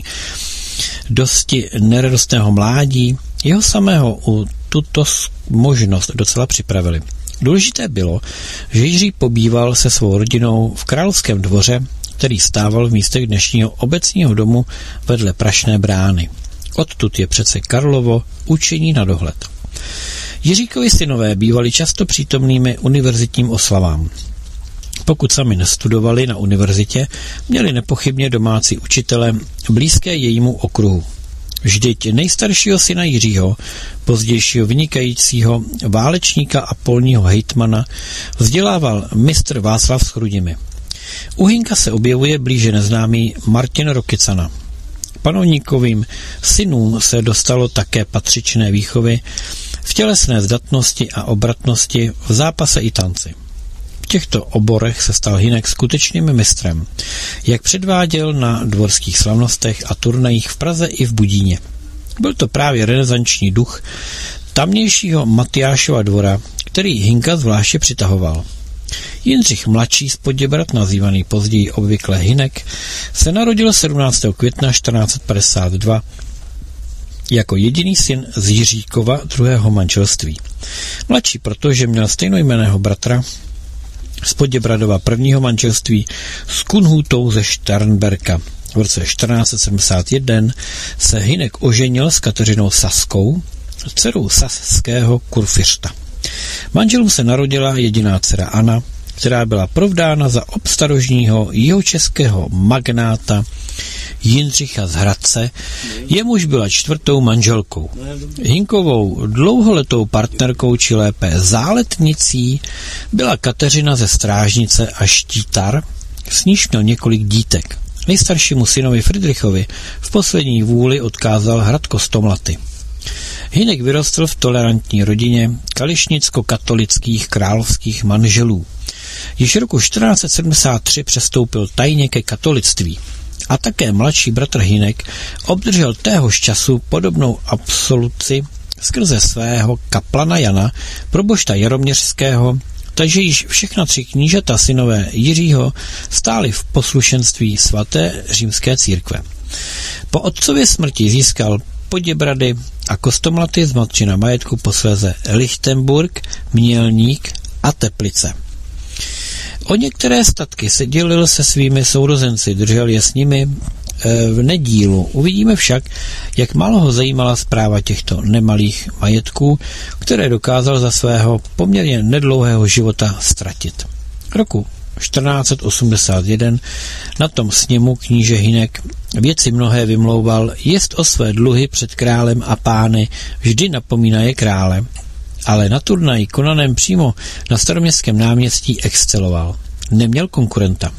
S1: dosti neradostného mládí jeho samého u tuto možnost docela připravili. Důležité bylo, že Jiří pobýval se svou rodinou v královském dvoře, který stával v místech dnešního obecního domu vedle Prašné brány. Odtud je přece Karlovo učení na dohled. Jiříkovi synové bývali často přítomnými univerzitním oslavám. Pokud sami nestudovali na univerzitě, měli nepochybně domácí učitele blízké jejímu okruhu. Vždyť nejstaršího syna Jiřího, pozdějšího vynikajícího válečníka a polního hejtmana, vzdělával mistr Václav s Chrudimi. U Hynka se objevuje blíže neznámý Martin Rokycana. Panovníkovým synům se dostalo také patřičné výchovy v tělesné zdatnosti a obratnosti, v zápase i tanci. V těchto oborech se stal Hynek skutečným mistrem, jak předváděl na dvorských slavnostech a turnajích v Praze i v Budíně. Byl to právě renesanční duch tamnějšího Matyášova dvora, který Hynka zvláště přitahoval. Jindřich mladší z Poděbrad, nazývaný později obvykle Hynek, se narodil sedmnáctého května čtrnáct padesát dva jako jediný syn z Jiříkova druhého manželství. Mladší proto, že měl stejnojmenného bratra z Poděbradova prvního manželství s Kunhutou ze Šternberka. V roce čtrnáct sedmdesát jedna se Hynek oženil s Kateřinou Saskou, dcerou saského kurfiřta. Manželům se narodila jediná dcera Anna, která byla provdána za obstarožního jihočeského magnáta Jindřicha z Hradce, jemuž byla čtvrtou manželkou. Hynkovou dlouholetou partnerkou, či lépe záletnicí, byla Kateřina ze Strážnice a Štítar, s níž měl několik dítek. Nejstaršímu synovi Fridrichovi v poslední vůli odkázal hrad Kostomlaty. Hynek vyrostl v tolerantní rodině kališnicko-katolických královských manželů. Již roku čtrnáct sedmdesát tři přestoupil tajně ke katolictví a také mladší bratr Hynek obdržel téhož času podobnou absoluci skrze svého kaplana Jana, probošta Jaroměřského, takže již všechna tři knížata synové Jiřího stáli v poslušenství svaté římské církve. Po otcově smrti získal Poděbrady a Kostomlaty z matčina majetku, posléze Lichtenburg, Mělník a Teplice. O některé statky se dělil se svými sourozenci, držel je s nimi e, v nedílu. Uvidíme však, jak málo ho zajímala správa těchto nemalých majetků, které dokázal za svého poměrně nedlouhého života ztratit. Roku čtrnáct osmdesát jedna na tom sněmu kníže Hynek věci mnohé vymlouval, jest o své dluhy před králem a pány, vždy napomínaje krále, ale na turnaji konaném přímo na Staroměstském náměstí exceloval. Neměl konkurenta.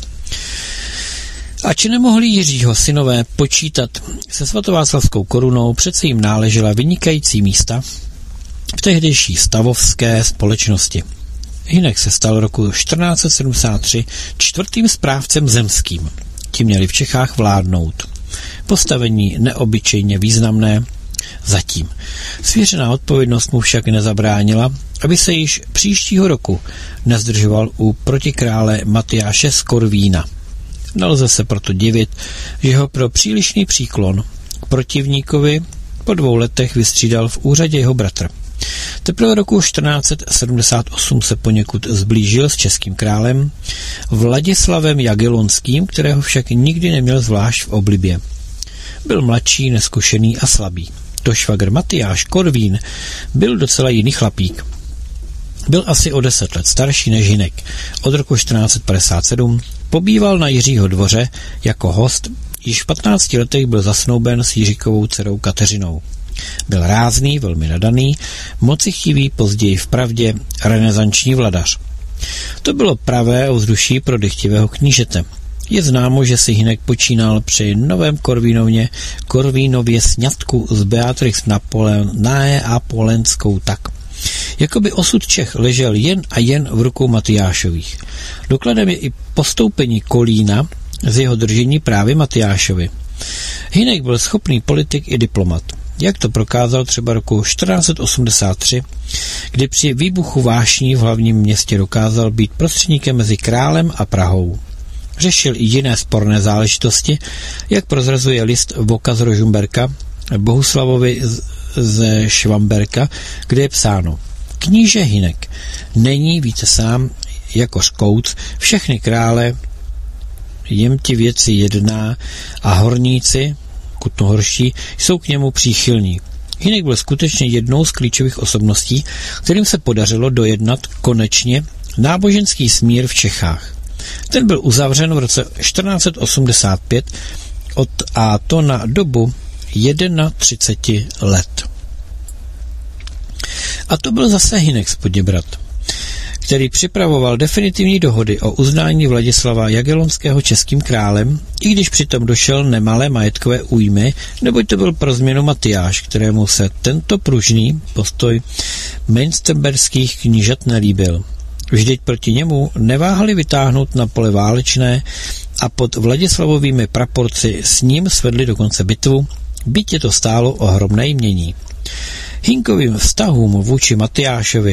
S1: Ač nemohli Jiřího synové počítat se svatováclavskou korunou, přece jim náležela vynikající místa v tehdejší stavovské společnosti. Hynek se stal roku čtrnáct sedmdesát tři čtvrtým správcem zemským. Ti měli v Čechách vládnout. Postavení neobyčejně významné zatím. Svěřená odpovědnost mu však nezabránila, aby se již příštího roku nezdržoval u protikrále Matyáše z Korvína. Nelze se proto divit, že ho pro přílišný příklon k protivníkovi po dvou letech vystřídal v úřadě jeho bratr. Teprve roku čtrnáct sedmdesát osm se poněkud zblížil s českým králem Vladislavem Jagellonským, kterého však nikdy neměl zvlášť v oblibě. Byl mladší, neskušený a slabý. To švagr Matyáš Korvín byl docela jiný chlapík. Byl asi o deset let starší než Hynek. Od roku čtrnáct padesát sedm pobýval na Jiřího dvoře jako host, již v patnácti letech byl zasnouben s Jiříkovou dcerou Kateřinou. Byl rázný, velmi nadaný, mocichtivý, později vpravdě renesanční vladař. To bylo pravé ovzduší pro dychtivého knížete. Je známo, že si Hynek počínal při Novém Korvínovně Korvínově sňatku s Beatrix Neapolenskou tak, jakoby osud Čech ležel jen a jen v rukou Matyášových. Dokladem je i postoupení Kolína z jeho držení právě Matyášovi. Hynek byl schopný politik i diplomat. jak to prokázal třeba roku čtrnáct osmdesát tři, kdy při výbuchu vášní v hlavním městě dokázal být prostředníkem mezi králem a Prahou. Řešil i jiné sporné záležitosti, jak prozrazuje list Voka z Rožmberka Bohuslavovi ze Švamberka, kde je psáno: Kníže Hynek není více sám jako škouc, všechny krále jem ti věci jedná a horníci, kutnohorští, jsou k němu příchylní. Hynek byl skutečně jednou z klíčových osobností, kterým se podařilo dojednat konečně náboženský smír v Čechách. Ten byl uzavřen v roce čtrnáct osmdesát pět od, a to na dobu třicet jedna let. A to byl zase Hynek z Poděbrad, který připravoval definitivní dohody o uznání Vladislava Jagellonského českým králem, i když přitom došel nemalé majetkové újmy, neboť to byl pro změnu Matyáš, kterému se tento pružný postoj meinsterberských knížat nelíbil. Vždyť proti němu neváhali vytáhnout na pole válečné a pod Vladislavovými praporci s ním svedli dokonce bitvu, byť je to stálo ohromné jmění. Hynkovým vztahům vůči Matyášovi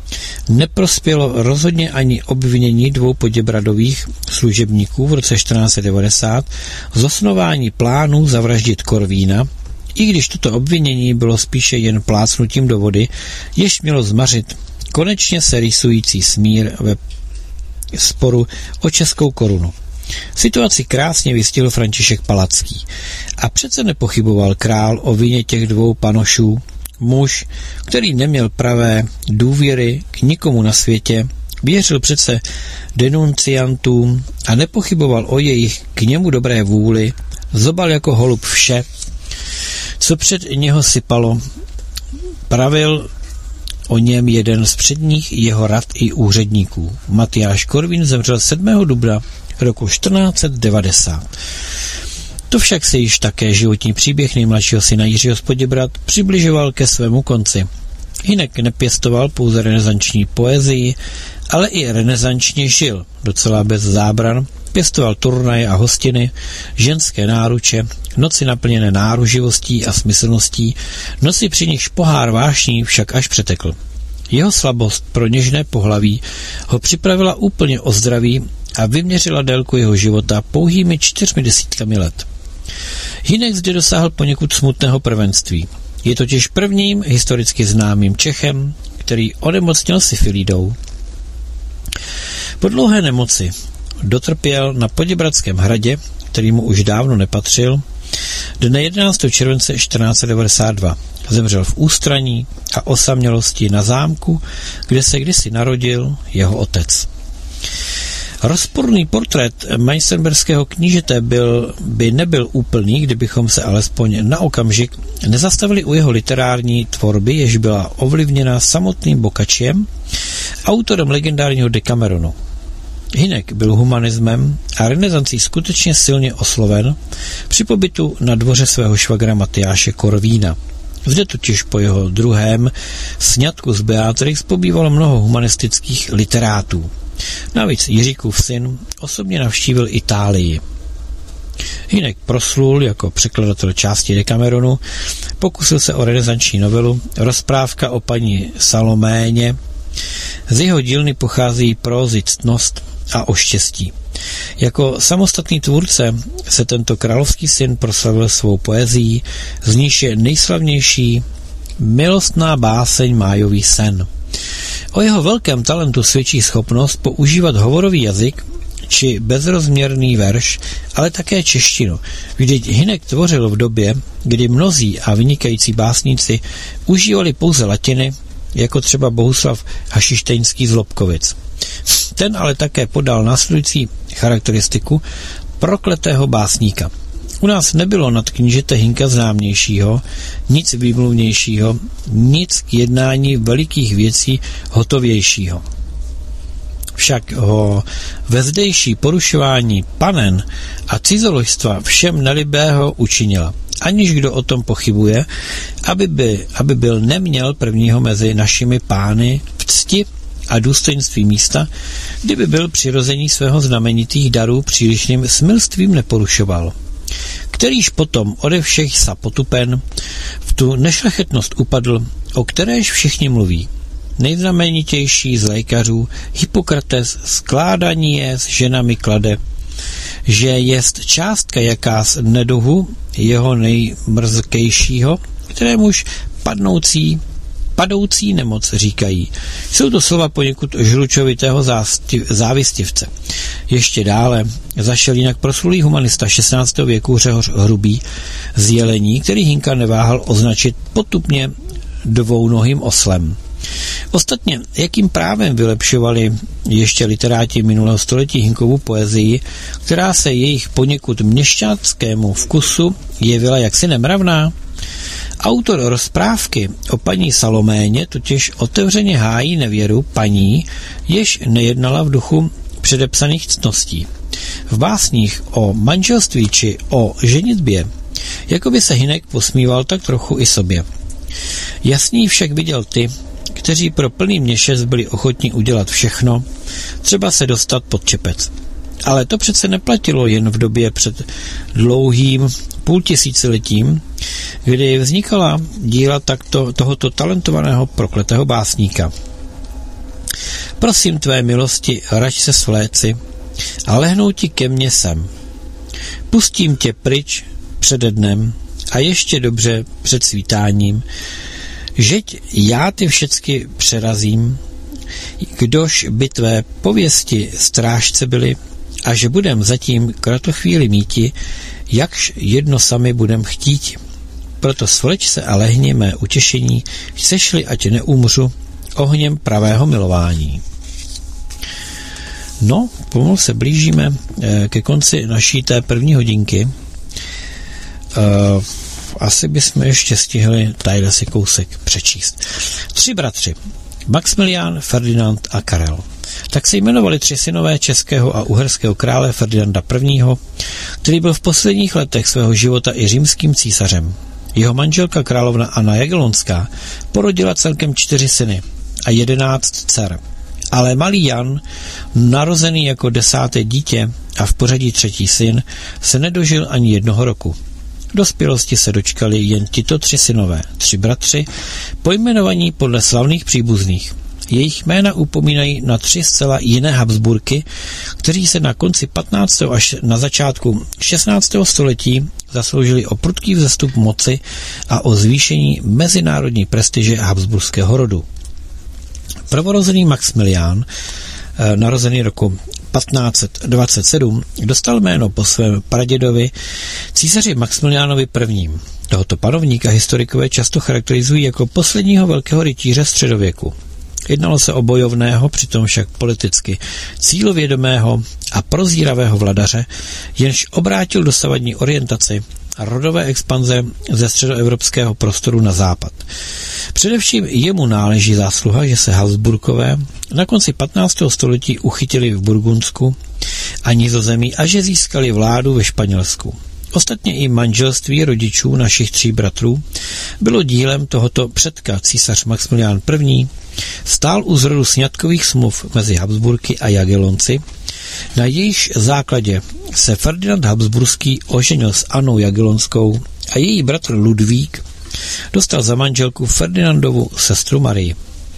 S1: neprospělo rozhodně ani obvinění dvou poděbradových služebníků v roce čtrnáct devadesát z osnování plánů zavraždit Korvína, i když toto obvinění bylo spíše jen plácnutím do vody, jež mělo zmařit konečně se rýsující smír ve sporu o českou korunu. Situaci krásně vystihl František Palacký a přece nepochyboval král o vině těch dvou panošů, muž, který neměl pravé důvěry k nikomu na světě, věřil přece denunciantům a nepochyboval o jejich k němu dobré vůli, zobal jako holub vše, co před něho sypalo, pravil o něm jeden z předních jeho rad i úředníků. Matyáš Korvín zemřel sedmého dubna roku čtrnáct devadesát. To však se již také životní příběh nejmladšího syna Jiřího z Poděbrad přibližoval ke svému konci. Hynek nepěstoval pouze renesanční poezii, ale i renesančně žil, docela bez zábran, pěstoval turnaje a hostiny, ženské náruče, noci naplněné náruživostí a smyslností, noci při nichž pohár vášní však až přetekl. Jeho slabost pro něžné pohlaví ho připravila úplně o zdraví a vyměřila délku jeho života pouhými čtyřmi desítkami let. Hynek zde dosáhl poněkud smutného prvenství. Je totiž prvním historicky známým Čechem, který onemocněl syfilidou. Po dlouhé nemoci dotrpěl na Poděbradském hradě, který mu už dávno nepatřil, dne jedenáctého července čtrnáct devadesát dva. Zemřel v ústraní a osamělosti na zámku, kde se kdysi narodil jeho otec. Rozporný portrét meisenberského knížete byl, by nebyl úplný, kdybychom se alespoň na okamžik nezastavili u jeho literární tvorby, jež byla ovlivněna samotným Boccacciem, autorem legendárního Decameronu. Hynek byl humanismem a renesancí skutečně silně osloven při pobytu na dvoře svého švagra Matyáše Korvína. Zde totiž po jeho druhém sňatku s Beatrix pobývalo mnoho humanistických literátů. Navíc Jiříkův syn osobně navštívil Itálii. Hynek proslul jako překladatel části Decameronu, pokusil se o renesanční novelu Rozprávka o paní Saloméně. Z jeho dílny pochází prózy Ctnost a O štěstí. Jako samostatný tvůrce se tento královský syn proslavil svou poezií, z níž je nejslavnější milostná báseň Májový sen. O jeho velkém talentu svědčí schopnost používat hovorový jazyk či bezrozměrný verš, ale také češtinu. Vždyť Hynek tvořil v době, kdy mnozí a vynikající básníci užívali pouze latiny, jako třeba Bohuslav Hašištejnský z Lobkovic. Ten ale také podal následující charakteristiku prokletého básníka. U nás nebylo nad knížete Hynka známějšího, nic výmluvnějšího, nic k jednání velikých věcí hotovějšího. Však ho ve zdejší porušování panen a cizoložstva všem nelibého učinila, aniž kdo o tom pochybuje, aby, by, aby byl neměl prvního mezi našimi pány v cti a důstojnictví místa, kdyby byl přirození svého znamenitých darů přílišným smilstvím neporušoval. kterýž potom ode všech sa potupen v tu nešlechetnost upadl, o kteréž všichni mluví. Nejznamenitější z lékařů Hippokrates skládaní je s ženami klade, že jest částka jaká z neduhu jeho nejmrzkejšího, kterémuž padnoucí, padoucí nemoc říkají. Jsou to slova poněkud žlučovitého závistivce. Ještě dále zašel jinak proslulý humanista šestnáctého věku Řehoř Hrubý z Jelení, který Hinka neváhal označit potupně dvounohým oslem. Ostatně, jakým právem vylepšovali ještě literáti minulého století Hinkovu poezii, která se jejich poněkud měšťáckému vkusu jevila jaksi nemravná? Autor rozprávky o paní Saloméně totiž otevřeně hájí nevěru paní, jež nejednala v duchu předepsaných ctností. V básních o manželství či o ženitbě, jako by se Hinek posmíval tak trochu i sobě. Jasný však viděl ty, kteří pro plný měšec byli ochotní udělat všechno, třeba se dostat pod čepec. Ale to přece neplatilo jen v době před dlouhým půltisíciletím, kdy vznikala díla takto, tohoto talentovaného prokletého básníka. Prosím tvé milosti, rač se svléci a lehnou ti ke mně sem. Pustím tě pryč přede dnem a ještě dobře před svítáním, žeť já ty všecky přerazím, kdož by tvé pověsti strážce byly, a že budem zatím kratochvíli míti, jakž jedno sami budem chtít. Proto svleč se a lehni mé utěšení, chceš-li, ať neumřu ohněm pravého milování. No, pomalu se blížíme eh, ke konci naší té první hodinky. Eh, asi bychom ještě stihli tadyhle si kousek přečíst. Tři bratři, Maxmilián, Ferdinand a Karel. Tak se jmenovali tři synové českého a uherského krále Ferdinanda prvního., který byl v posledních letech svého života i římským císařem. Jeho manželka královna Anna Jagellonská porodila celkem čtyři syny a jedenáct dcer. Ale malý Jan, narozený jako desáté dítě a v pořadí třetí syn, se nedožil ani jednoho roku. Dospělosti se dočkali jen tito tři synové, tři bratři, pojmenovaní podle slavných příbuzných. Jejich jména upomínají na tři zcela jiné Habsburky, kteří se na konci patnáctého až na začátku šestnáctého století zasloužili o prudký vzestup moci a o zvýšení mezinárodní prestiže habsburského rodu. Prvorozený Maxmilián, narozený roku patnáct set dvacet sedm, dostal jméno po svém pradědovi císaři Maxmiliánovi prvním. Tohoto panovníka historikové často charakterizují jako posledního velkého rytíře středověku. Jednalo se o bojovného, přitom však politicky cílovědomého a prozíravého vladaře, jenž obrátil dosavadní orientaci a rodové expanze ze středoevropského prostoru na západ. Především jemu náleží zásluha, že se Habsburkové na konci patnáctého století uchytili v Burgundsku a Nizozemí a že získali vládu ve Španělsku. Ostatně i manželství rodičů našich tří bratrů bylo dílem tohoto předka. Císař Maxmilián první. stál u zrodu sňatkových smluv mezi Habsburky a Jagellonci, na jejíž základě se Ferdinand Habsburský oženil s Annou Jagellonskou a její bratr Ludvík dostal za manželku Ferdinandovu sestru Marii.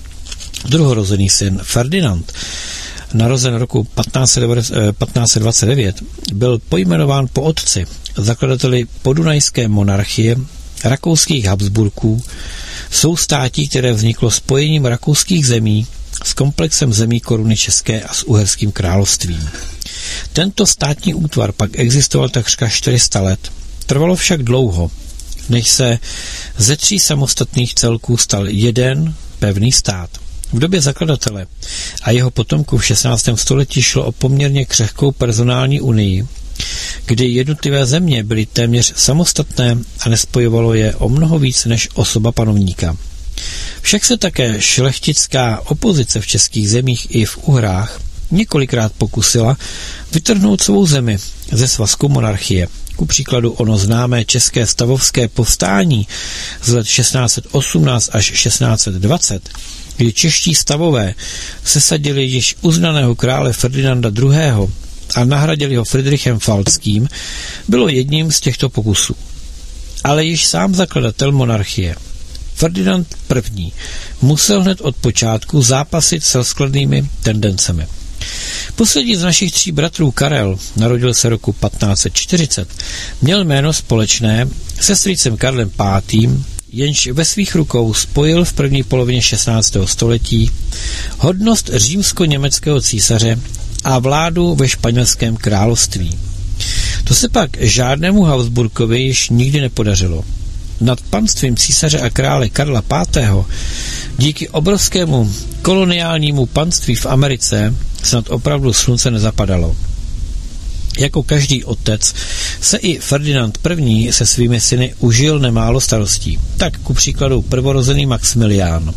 S1: Druhorozený syn Ferdinand, narozen roku patnáct set dvacet devět, byl pojmenován po otci, zakladateli podunajské monarchie rakouských Habsburků, soustátí, které vzniklo spojením rakouských zemí s komplexem zemí koruny české a s Uherským královstvím. Tento státní útvar pak existoval takřka čtyři sta let. Trvalo však dlouho, než se ze tří samostatných celků stal jeden pevný stát. V době zakladatele a jeho potomků v šestnáctém století šlo o poměrně křehkou personální unii, kdy jednotlivé země byly téměř samostatné a nespojovalo je o mnoho víc než osoba panovníka. Však se také šlechtická opozice v českých zemích i v Uhrách několikrát pokusila vytrhnout svou zemi ze svazku monarchie. Ku příkladu ono známé české stavovské povstání z let šestnáct set osmnáct až šestnáct set dvacet, kdy čeští stavové sesadili již uznaného krále Ferdinanda druhého. a nahradili ho Friedrichem Falckým, bylo jedním z těchto pokusů. Ale již sám zakladatel monarchie, Ferdinand I. musel hned od počátku zápasit s rozkladnými tendencemi. Poslední z našich tří bratrů Karel, narodil se roku patnáct set čtyřicet, měl jméno společné se strýcem Karlem pátým, jenž ve svých rukou spojil v první polovině šestnáctého století hodnost římsko-německého císaře a vládu ve španělském království. To se pak žádnému Habsburkovi již nikdy nepodařilo. Nad panstvím císaře a krále Karla pátého díky obrovskému koloniálnímu panství v Americe snad opravdu slunce nezapadalo. Jako každý otec se i Ferdinand I. se svými syny užil nemálo starostí. Tak ku příkladu prvorozený Maxmilián.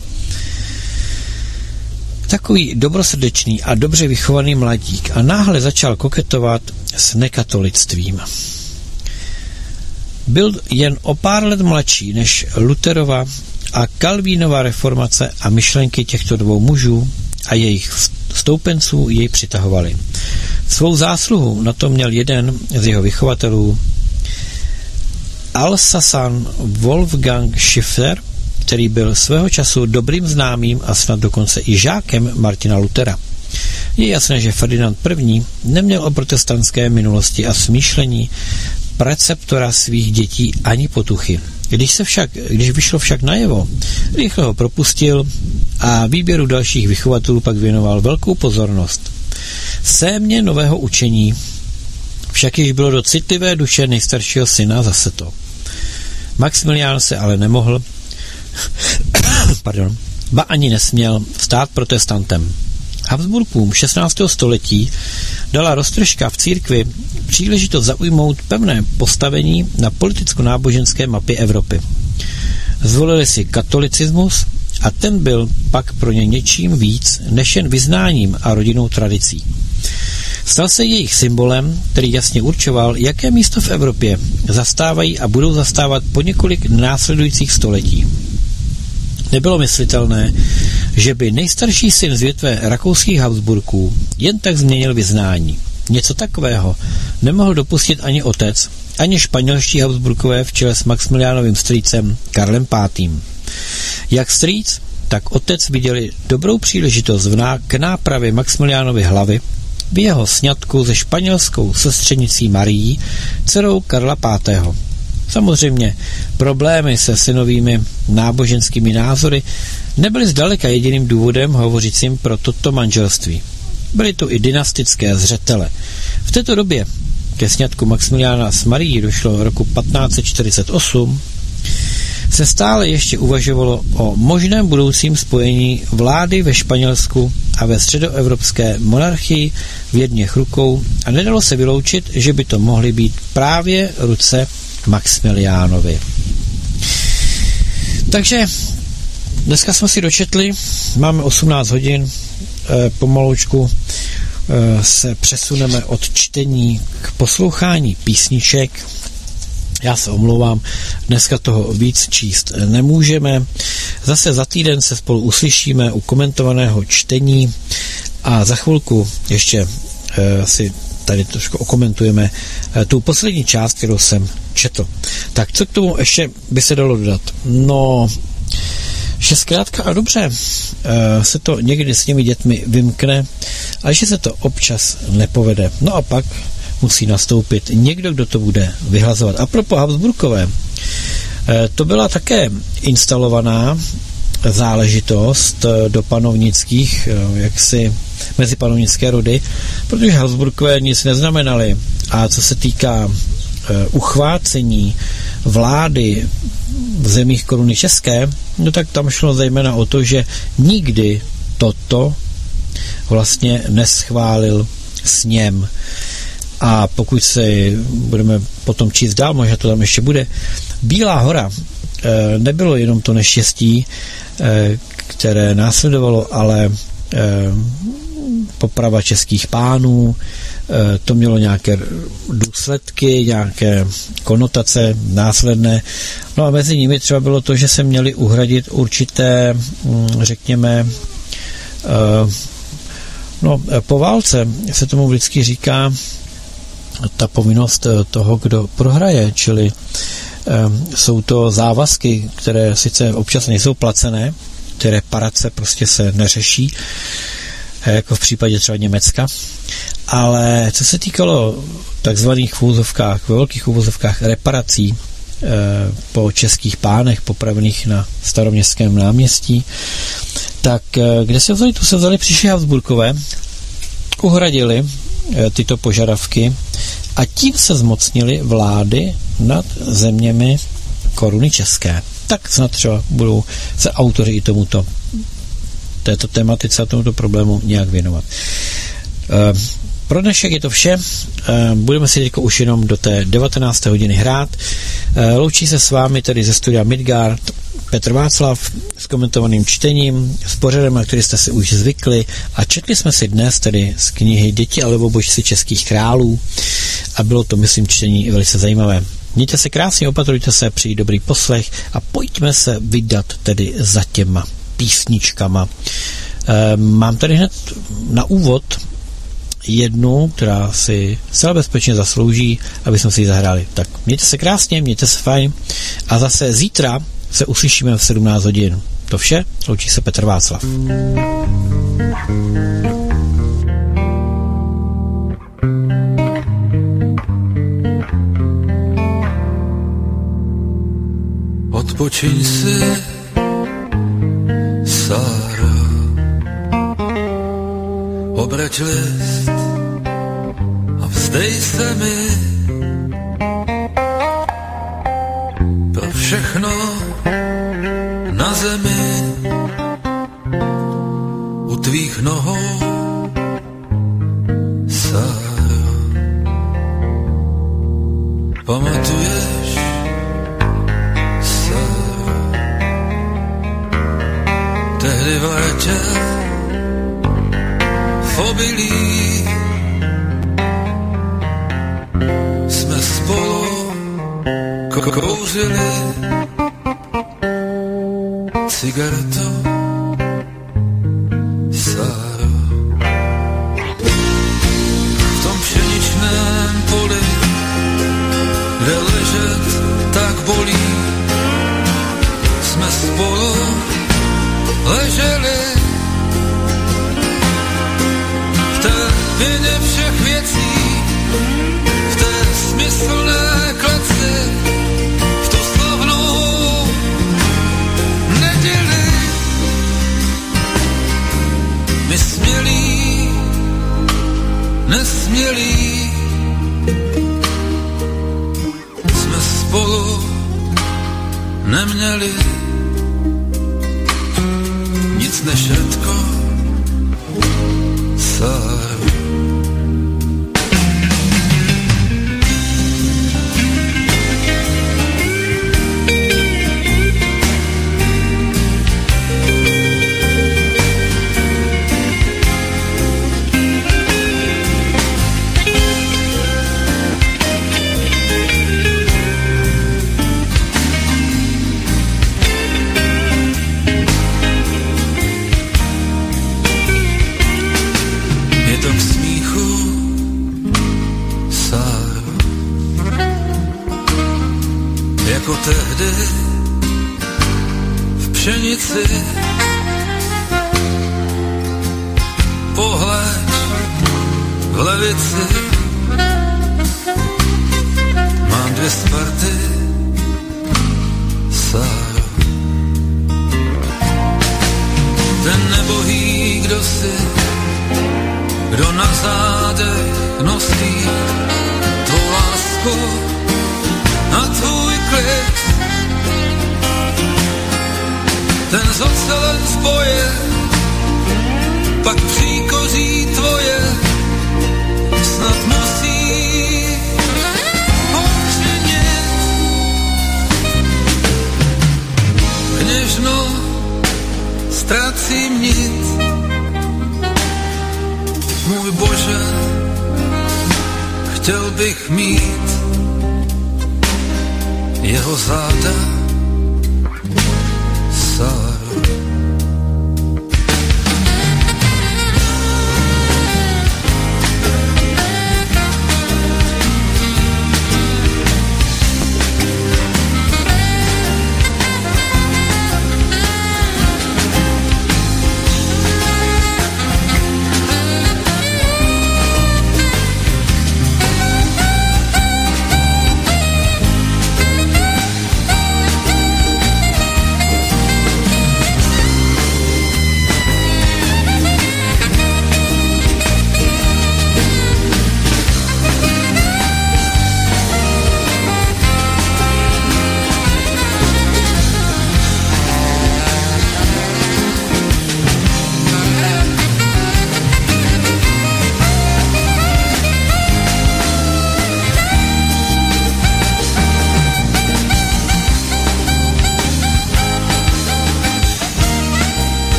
S1: Takový dobrosrdečný a dobře vychovaný mladík a náhle začal koketovat s nekatolictvím. Byl jen o pár let mladší než Lutherova a Kalvínova reformace a myšlenky těchto dvou mužů a jejich stoupenců jej přitahovali. Svou zásluhu na to měl jeden z jeho vychovatelů, Alsasan Wolfgang Schiffer, který byl svého času dobrým známým a snad dokonce i žákem Martina Luthera. Je jasné, že Ferdinand I. neměl o protestantské minulosti a smýšlení preceptora svých dětí ani potuchy. Když, se však, když vyšlo však najevo, rychle ho propustil a výběru dalších vychovatelů pak věnoval velkou pozornost. Sémě nového učení však již bylo do citlivé duše nejstaršího syna zase to. Maxmilián se ale nemohl pardon, ba ani nesměl stát protestantem. Habsburkům šestnáctého století dala roztržka v církvi příležitost zaujmout pevné postavení na politicko-náboženské mapě Evropy. Zvolili si katolicismus a ten byl pak pro ně něčím víc než jen vyznáním a rodinnou tradicí. Stal se jejich symbolem, který jasně určoval, jaké místo v Evropě zastávají a budou zastávat po několik následujících století. Nebylo myslitelné, že by nejstarší syn z větve rakouských Habsburků jen tak změnil vyznání. Něco takového nemohl dopustit ani otec, ani španělští Habsburkové v čele s Maxmiliánovým strýcem Karlem pátým. Jak strýc, tak otec viděli dobrou příležitost v ná- k nápravě Maxmiliánovy hlavy v jeho sňatku se španělskou sestřenicí Marií, dcerou Karla pátého. Samozřejmě problémy se synovými náboženskými názory nebyly zdaleka jediným důvodem hovořícím pro toto manželství. Byly to i dynastické zřetele. V této době ke sňatku Maxmiliána s Marií došlo roku patnáct set čtyřicet osm, se stále ještě uvažovalo o možném budoucím spojení vlády ve Španělsku a ve středoevropské monarchii v jedněch rukou a nedalo se vyloučit, že by to mohly být právě ruce Maxmiliánovi. Takže dneska jsme si dočetli, máme osmnáct hodin, e, pomaloučku e, se přesuneme od čtení k poslouchání písniček. Já se omlouvám, dneska toho víc číst nemůžeme. Zase za týden se spolu uslyšíme u komentovaného čtení a za chvilku ještě e, si tady trošku okomentujeme e, tu poslední část, kterou jsem četl. Tak co k tomu ještě by se dalo dodat? No, že zkrátka a dobře e, se to někdy s těmi dětmi vymkne, ale že se to občas nepovede. No a pak musí nastoupit někdo, kdo to bude vyhlazovat. A propos Habsburkové, to byla také instalovaná záležitost do panovnických, jaksi mezi panovnické rody, protože Habsburkové nic neznamenali. A co se týká uchvácení vlády v zemích koruny české, no tak tam šlo zejména o to, že nikdy toto vlastně neschválil sněm. A pokud se budeme potom číst dál, možná to tam ještě bude, Bílá hora e, nebylo jenom to neštěstí, e, které následovalo, ale e, poprava českých pánů, e, to mělo nějaké důsledky, nějaké konotace následné. No a mezi nimi třeba bylo to, že se měli uhradit určité, řekněme, e, No, po válce se tomu vždycky říká ta povinnost toho, kdo prohraje, čili um, jsou to závazky, které sice občas nejsou placené, ty reparace prostě se neřeší, jako v případě třeba Německa, ale co se týkalo takzvaných v úvozovkách, ve velkých úvozovkách reparací eh, po českých pánech popravených na Staroměstském náměstí, tak eh, kde se vzali? Tu se vzali přišli Habsburkové, uhradili eh, tyto požadavky a tím se zmocnili vlády nad zeměmi koruny české. Tak snad třeba budou se autoři i tomuto této tematice a tomuto problému nějak věnovat. E, pro dnešek je to vše. E, budeme si teď už jenom do té devatenácté hodiny hrát. E, loučí se s vámi tedy ze studia Midgard Petr Václav s komentovaným čtením, s pořadem, na který jste si už zvykli, a četli jsme si dnes tedy z knihy Děti a libobožci českých králů a bylo to, myslím, čtení velice zajímavé. Mějte se krásně, opatrujte se, přijít dobrý poslech a pojďme se vydat tedy za těma písničkama. E, mám tady hned na úvod jednu, která si zcela bezpečně zaslouží, aby jsme si ji zahráli. Tak mějte se krásně, mějte se fajn a zase zítra se uslyšíme v sedmnáct hodin. To vše, loučí se Petr Václav.
S2: Odpočiň si, Sáro, obrať list a vzdej se mi pro všechno na zemi u tvých nohou, Sáro. Pamatuješ, tehdy v létě v obilí jsme spolu kouřili cigaretu, Sáro. V tom pšeničném poli, kde ležet tak bolí, jsme spolu leželi v té vině všech věcí, v té smyslné kleci, v tu slavnou neděli. My smělí, nesmělí, jsme spolu neměli nic než redko, Sáro. Jako tehdy v pšenici, pohled v levici, mám dvě Sparty, Sáro. Ten nebohý, kdo si, kdo na zádech nosí tvou lásku a tvůj klid, ten z ocelen z boje pak příkoří tvoje snad musí odčinit. Kněžno, ztrácím nic, můj Bože, chtěl bych mít jeho záda, Sáro.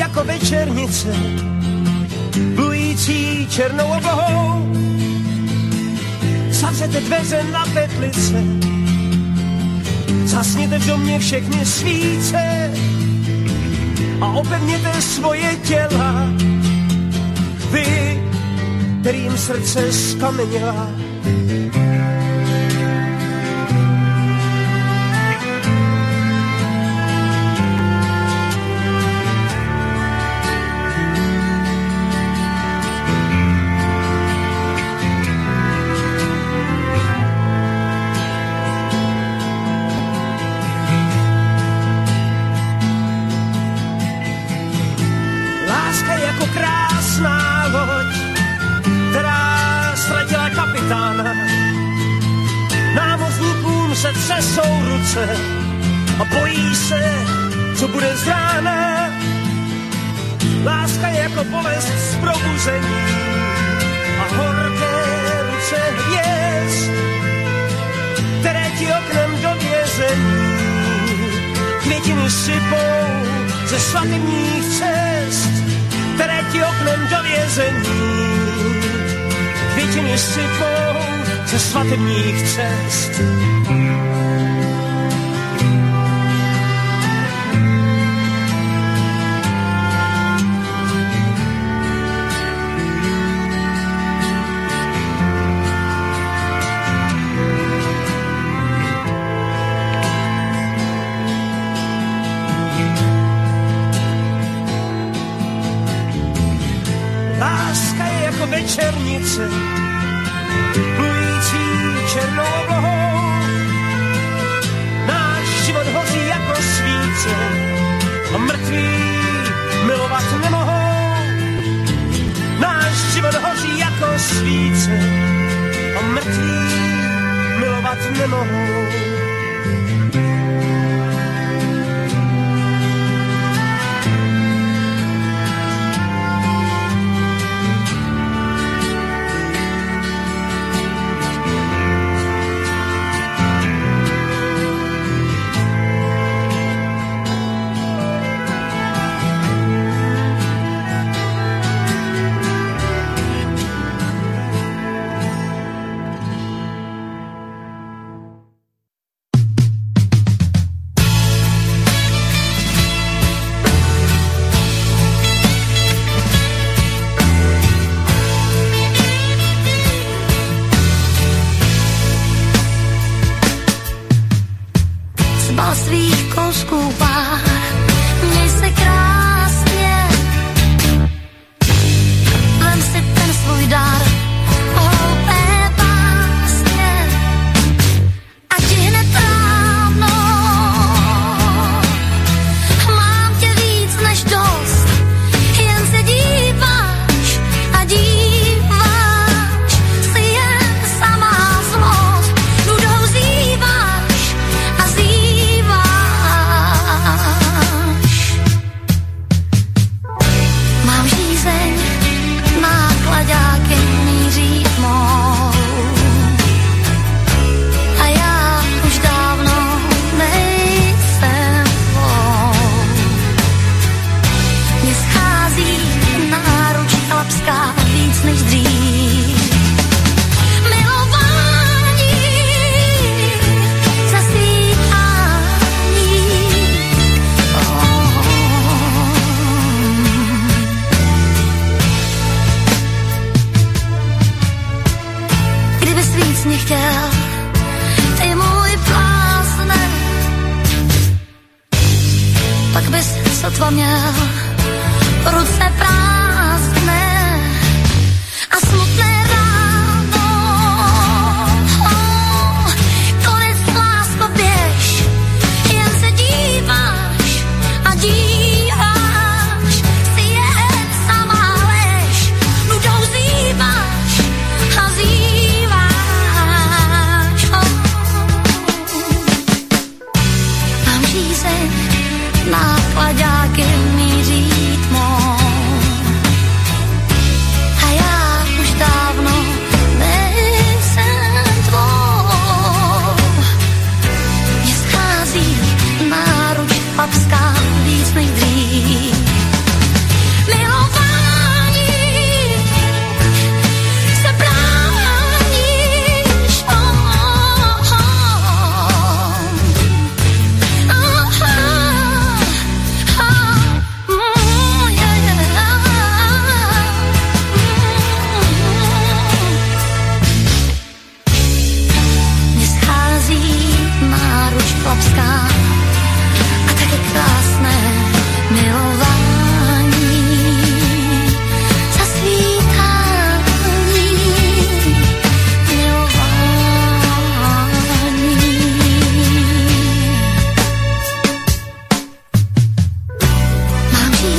S3: jako večernice, plující černou oblohou. Zavřete dveře na petlice, zasněte v domě všechny svíce a opevněte svoje těla. Vy, kterým srdce skameněla. Třesou ruce a bojí se, co bude z rána. Láska je jako bolest z probuzení a horké ruce hvězd, které ti oknem do vězení květiny sypou ze svatebních cest, které ti oknem do vězení květiny sypou ze svatebních cest. Večernice, plující černou oblohou. Náš život hoří jako svíce a mrtví milovat nemohou. Náš život hoří jako svíce a mrtví milovat nemohou.
S4: Míří tmou a já už dávno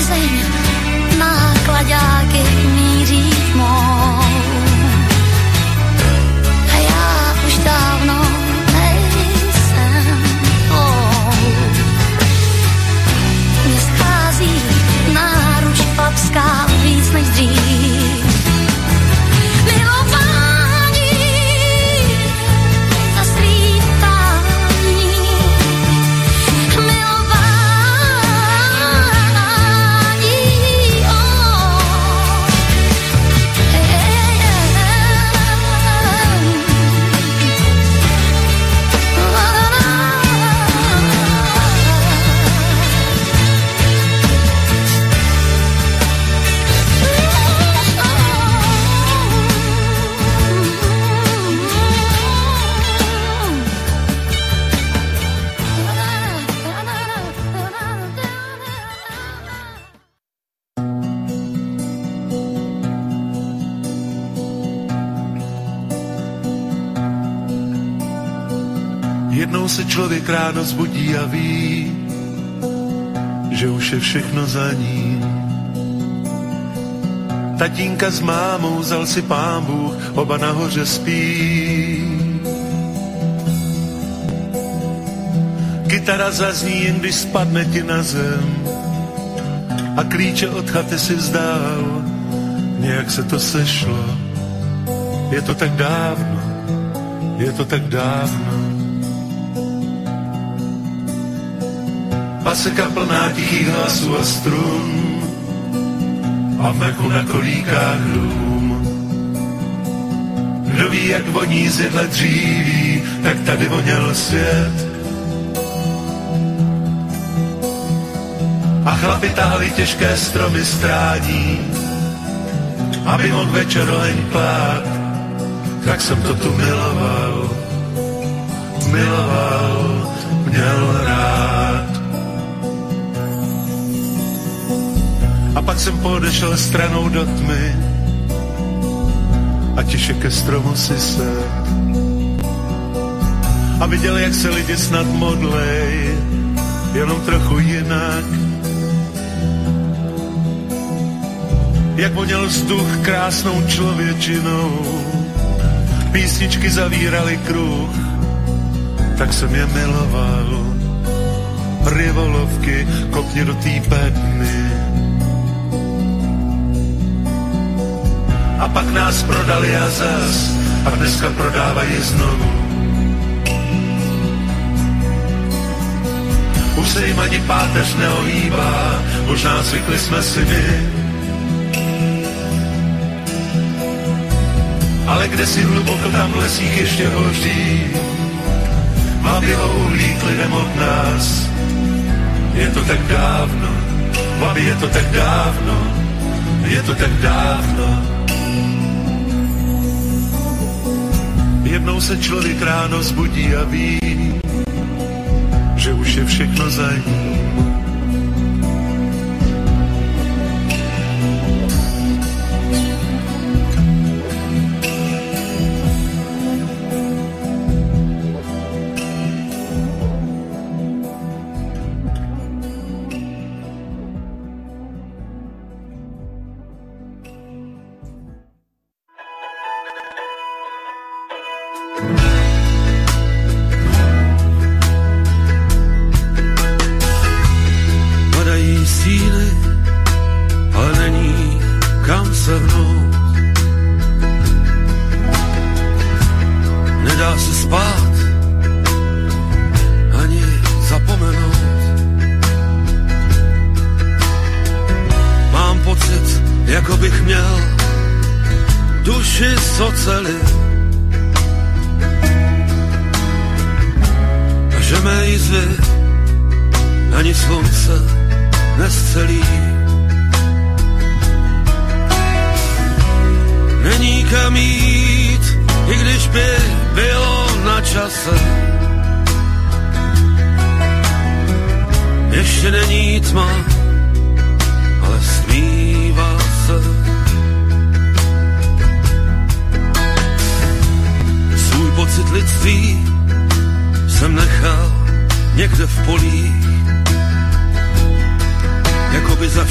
S4: bázeň nákladáky míří tmou. A já už dávno nejsem tou. Mně schází náruč chlapská víc než dřív. Milování za svítání. Milování, oh.
S5: Jednou se člověk ráno zbudí a ví, že už je všechno za ním. Tatínka s mámou vzal si Pán Bůh, oba nahoře spí. Kytara zazní, jen když spadne ti na zem a klíče od chaty si vzdál. Nějak se to sešlo, je to tak dávno, je to tak dávno. Paseka plná tichých hlasů a strun a v mechu na kolíkách dům. Kdo ví, jak voní z jedle dříví, tak tady voněl svět. A chlapi táhli těžké stromy strádí, aby mohl večer oheň plát. Tak jsem to tu miloval, miloval, měl rád. A pak jsem podešel stranou do tmy a tiše ke stromu si sedl. A viděl, jak se lidi snad modlej, jenom trochu jinak. Jak voněl vzduch krásnou člověčinou, písničky zavíraly kruh, tak jsem je miloval. Rivolovky, kopni do té bedny. A pak nás prodali a zas, a dneska prodávají znovu. Už se jim ani páteř neohýbá, možná zvykli jsme si my. Ale kde si hluboko tam v lesích ještě hoří, má běhouhlí klidem od nás. Je to tak dávno, babi, je to tak dávno, je to tak dávno. Jednou se člověk ráno zbudí a ví, že už je všechno za ním.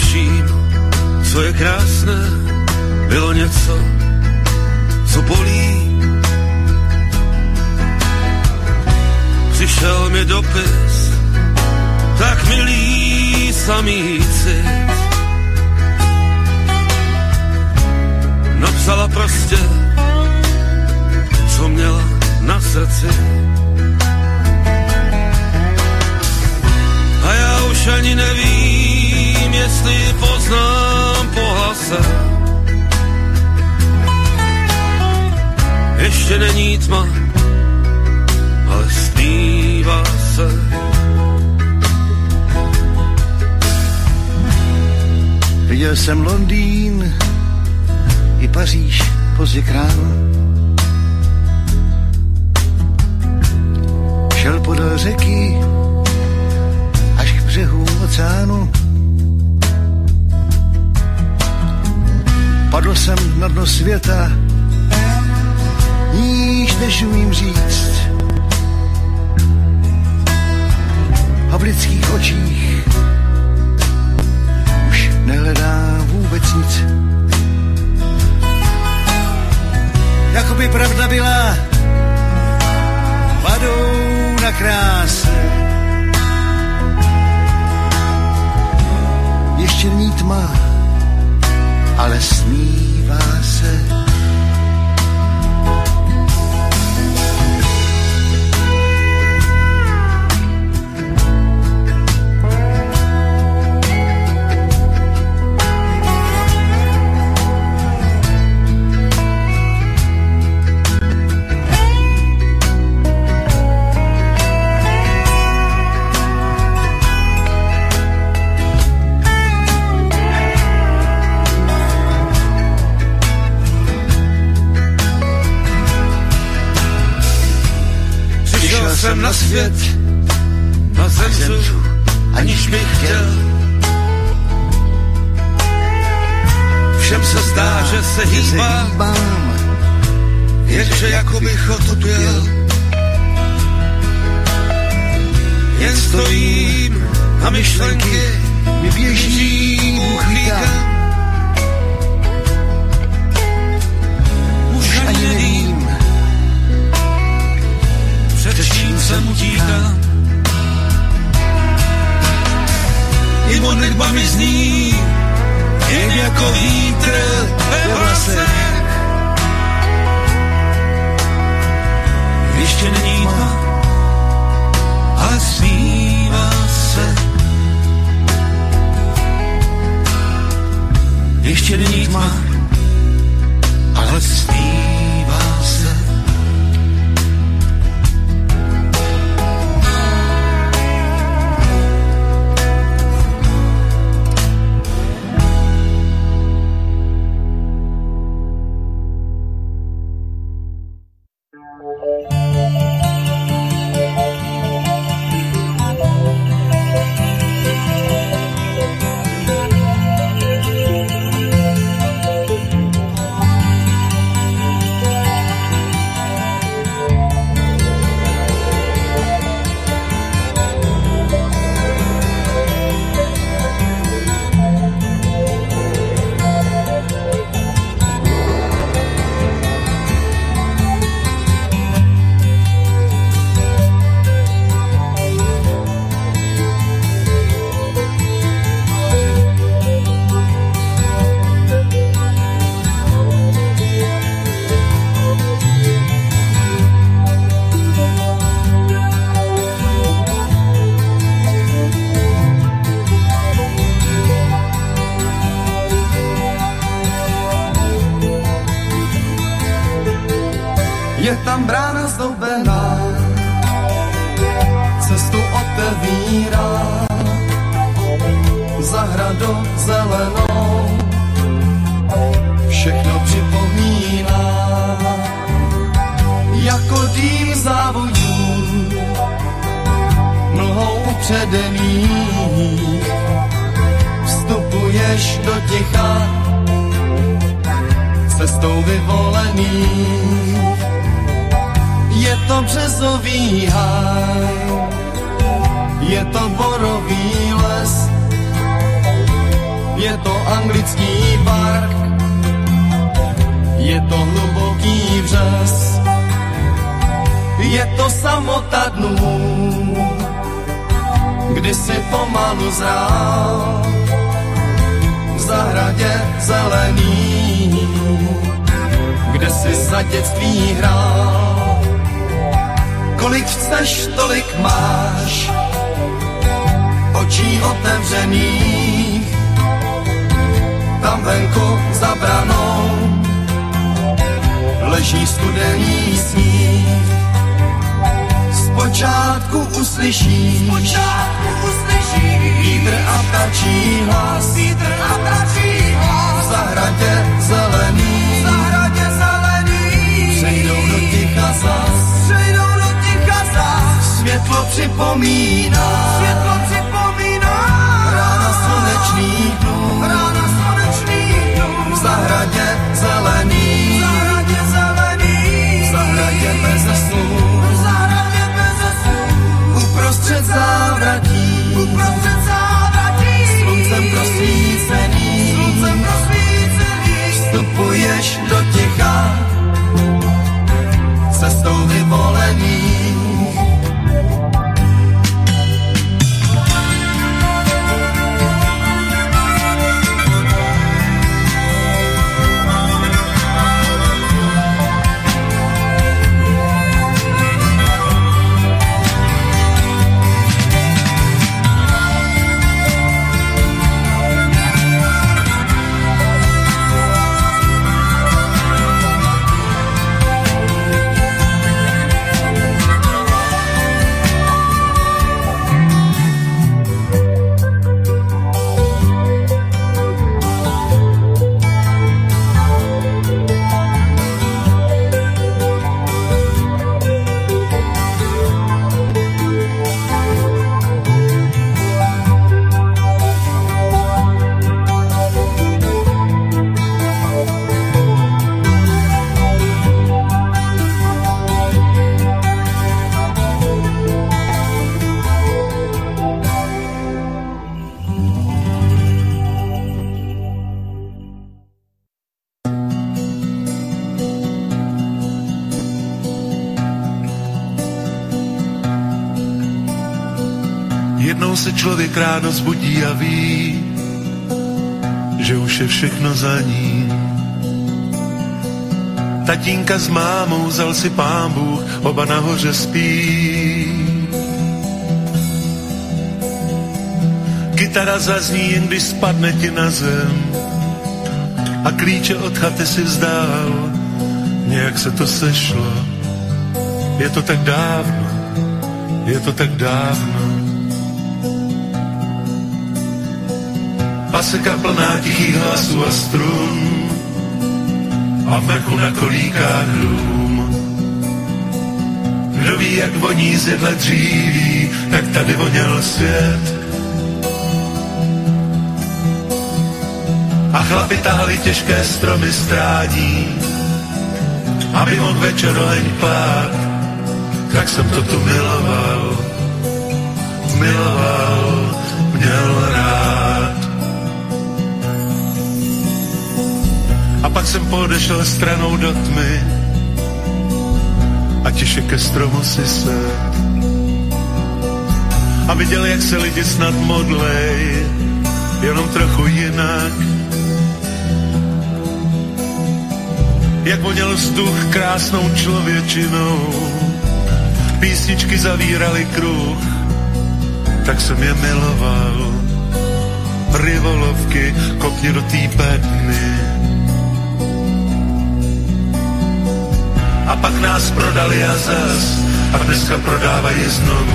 S2: vším, co je krásné, bylo něco, co bolí. Přišel mi dopis, tak milý samý cit. Napsala prostě, co měla na srdci. A já už ani nevím, jestli poznám po hlase. Ještě není tma, ale zpívá se.
S6: Viděl jsem Londýn i Paříž pozdě k ránu. Šel podél řeky až k břehu oceánu. Padl jsem na dno světa, níž než umím říct. A v lidských očích už nehledám vůbec nic. Jakoby pravda byla vadou na kráse. Ještě není tma, ale smívá se.
S2: Jsem na svět a zemřu, aniž bych chtěl. Všem se zdá, že se hýbám, jenže jako bych otupěl. Jen stojím a myšlenky mi běží uchlíkám. Už ani nevím, před čím jsem utíkám. I modlitba mi zní, jen jako vítr ve vlasech. Ještě není tma, ale smívá se. Ještě není tma, ale smívá se.
S7: Je tam brána zdoubená, cestu otevírá, zahradu zelenou, všechno připomíná, jako dým závojů, mlhou upředených, vstupuješ do ticha, cestou vyvolených. Je to březový háj, je to borový les, je to anglický bark, je to hluboký vřes, je to samota dnů, kdy si pomalu zrál v zahradě zelený, kde si za dětství hrál. Kolik chceš, tolik máš, očí otevřených, tam venku za branou leží studený sníh. Zpočátku uslyšíš,
S3: Zpočátku uslyšíš
S7: vítr a ptačí hlas,
S3: vítr a ptačí hlas.
S7: v zahradě zelený,
S3: V zahradě zelený
S7: přejdou do ticha zas,
S3: přejdou do ticha zas.
S7: světlo připomíná,
S3: Světlo připomíná
S7: rána slunečných dnů,
S3: rána slunečných dnů.
S7: v zahradě zelený,
S3: V zahradě zelený
S7: v zahradě beze snů,
S3: v zahradě beze snů.
S7: uprostřed závratí,
S3: Uprostřed závratí
S7: sluncem prosvícený,
S3: sluncem prosvícený.
S7: vstupuješ do ticha cestou vyvolený.
S5: Jednou se člověk ráno zbudí a ví, že už je všechno za ním. Tatínka s mámou vzal si Pán Bůh, oba nahoře spí. Kytara zazní, jen když spadne ti na zem a klíče od chaty si vzdál. Nějak se to sešlo, je to tak dávno, je to tak dávno. Paseka plná tichých hlasů a strun a v mechu na kolíkách hlům. Kdo ví, jak voní z jedle dříví, tak tady voněl svět. A chlapi tahli těžké stromy strádí, aby mohl večer oheň pát. Tak jsem to tu miloval, miloval, měl rád. A pak jsem podešel stranou do tmy a tiše ke stromu si sedl. A viděl, jak se lidi snad modlej, jenom trochu jinak. Jak voněl vzduch krásnou člověčinou, písničky zavíraly kruh, tak jsem je miloval. Rivolovky, kopni do té bedny. A pak nás prodali a zas, a dneska prodávají znovu.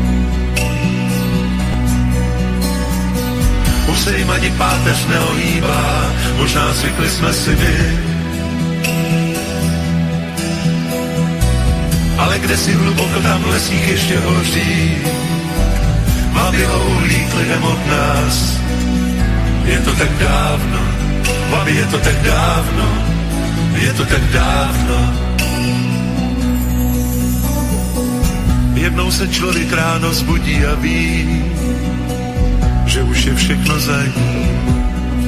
S5: Už se jim ani páteř neohýbá, možná zvykli jsme si my. Ale kde si hluboko tam v lesích ještě hoří, má bělou uhlí lidem od nás. Je to tak dávno, babi, je to tak dávno, je to tak dávno. Jednou se člověk ráno zbudí a ví, že už je všechno za ním.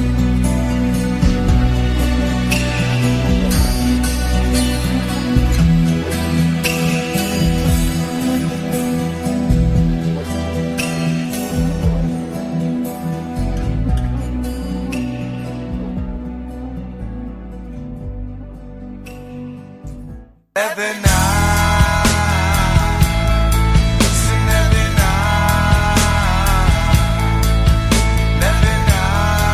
S7: nevinná. Jsi nevinná. Nevinná.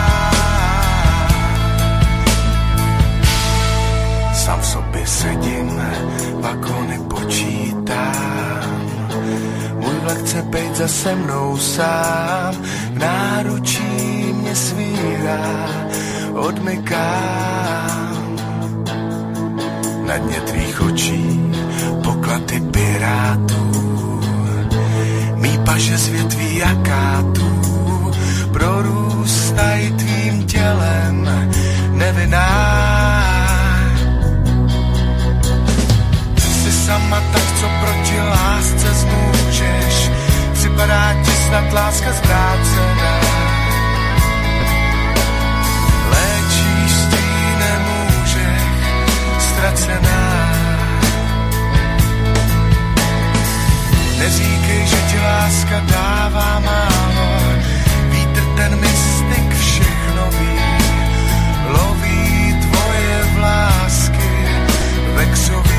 S7: Sám v sobě sedím, vagóny počítám. Můj vlak chce bejt za se mnou sám. V náručí mě svírá, odmykám. Na dně tvých očí poklady pirátů. Mý paže z větví jakátů prorůstají tvým tělem, nevinná. Jsi sama tak, co proti lásce zmůžeš. Připadá ti snad láska zvrácená. Léčíš stínem můžeš, ztracená. Neříkej, že ti láska dává málo. Vítr ten mystik všechno ví. Loví tvoje vlásky vexový.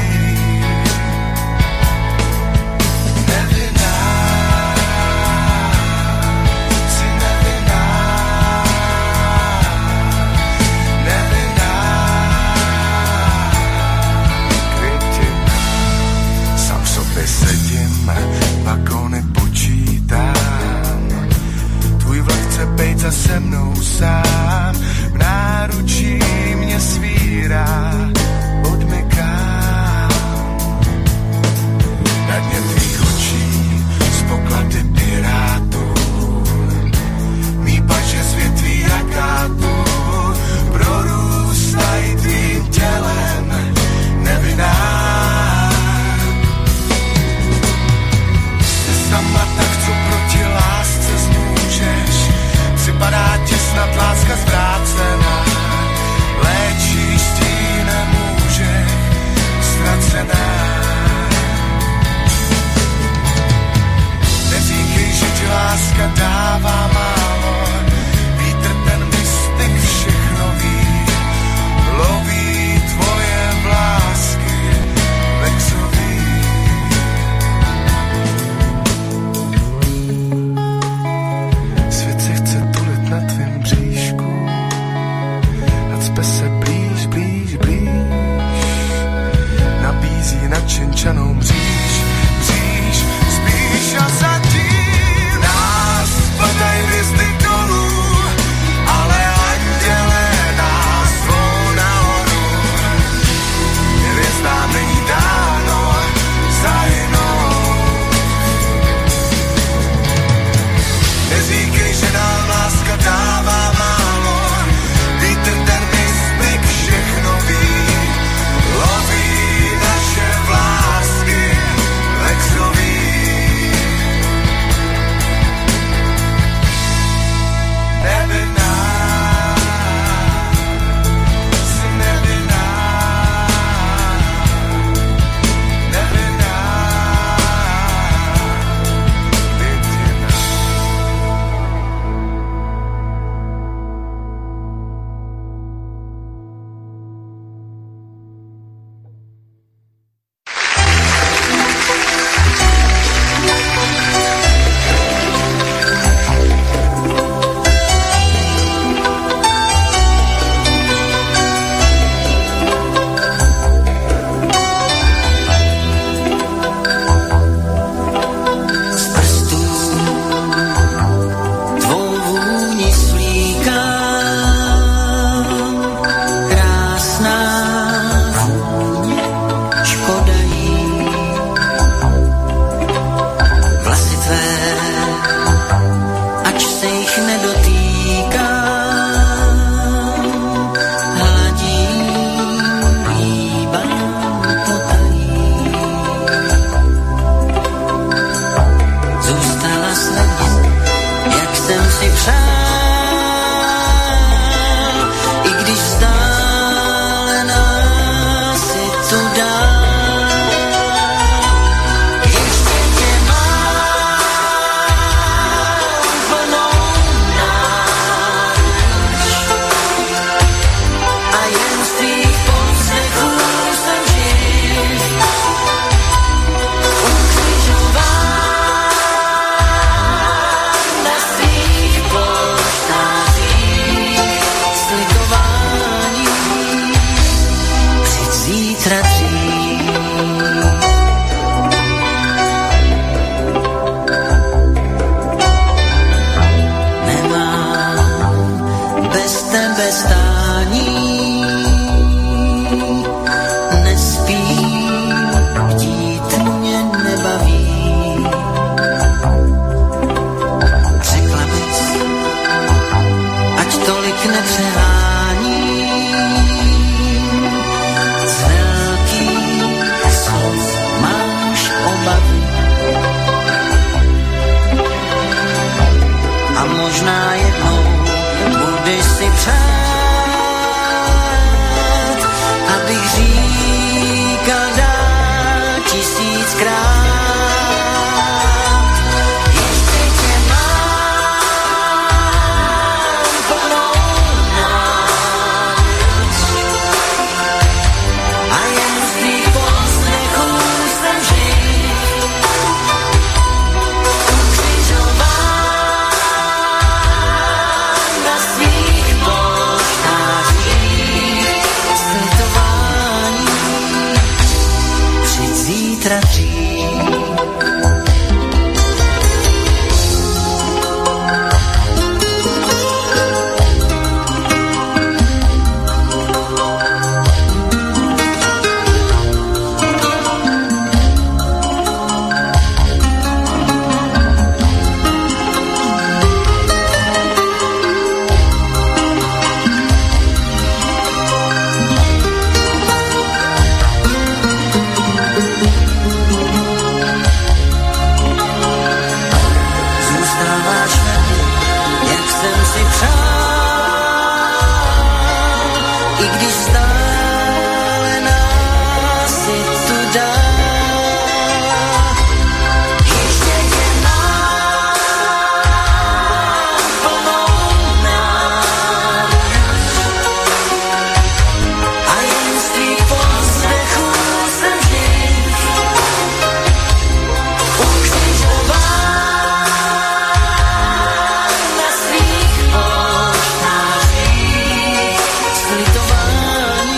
S7: Sedím, vagóny počítám. Tvůj vlak chce bejt za se mnou sám. V náručí mě svírá, odmykám. Na dně tvých očí z poklady pirátů. Mý paže z větví jakátů prorůstají tvým tělem, nevinná. Sama tak, co proti lásce zmůžeš. Připadá ti snad láska zvrácená. Léčíš stínem
S8: trestání. Nespím, chtít mě nebaví. Řekla bys, ať tolik nepřehání. Z velkých slov máš obavy. A možná jednou budeš si přát, abych říkal dál tisíckrát. Ještě tě mám plnou náruč a jen z tvých poslechů jsem živ. Ukřižován na svých polštářích, slitování přijď zítra dřív. Zůstáváš ve mně, jak jsem si přál, i když vzdálená si tu dál. Ještě tě mám plnou náruč a jen z tvých poslechů jsem živ. Ukřižován na svých polštářích, slitování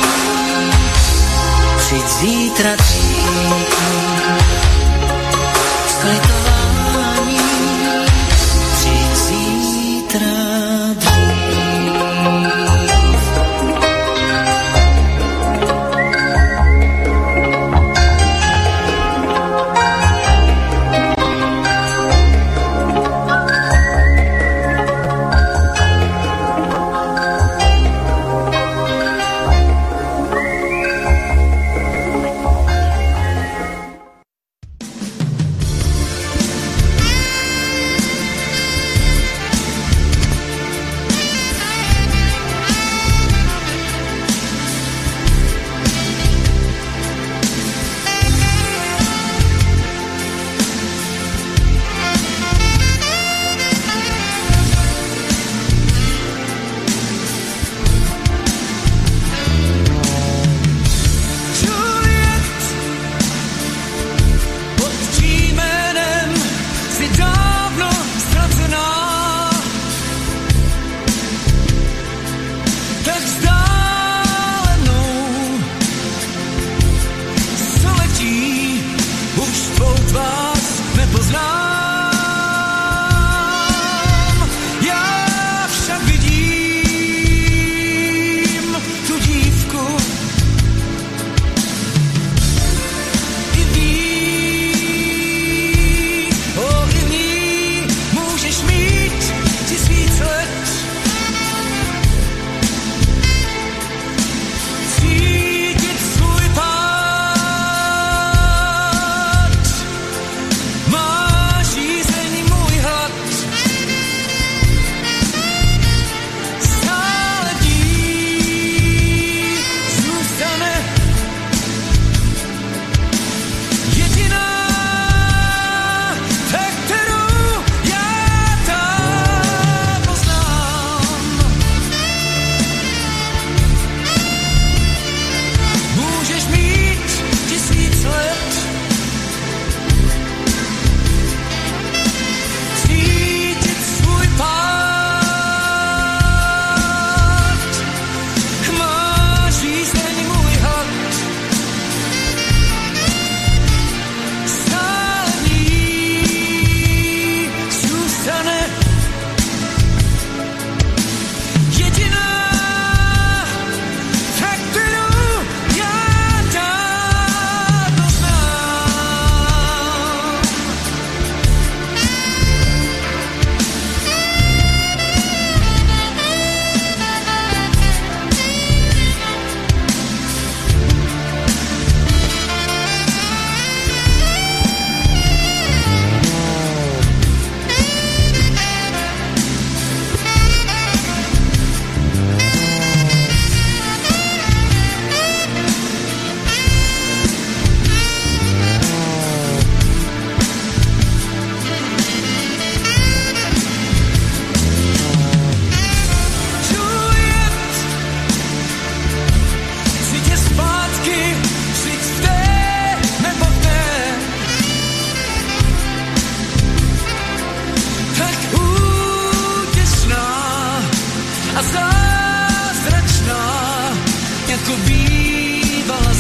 S2: a zázračná, jako bývala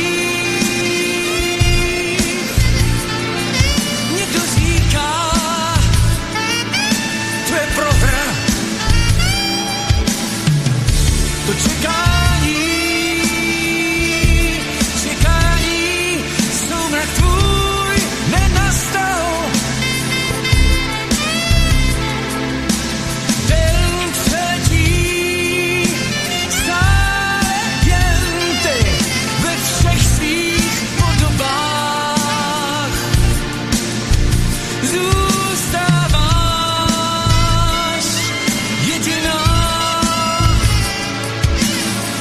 S2: dřív. Někdo říká, to je prohra, to čekání, čekání, soumrak tvůj nenastal. Den třetí, stále jen ty ve všech svých podobách zůstáváš jediná.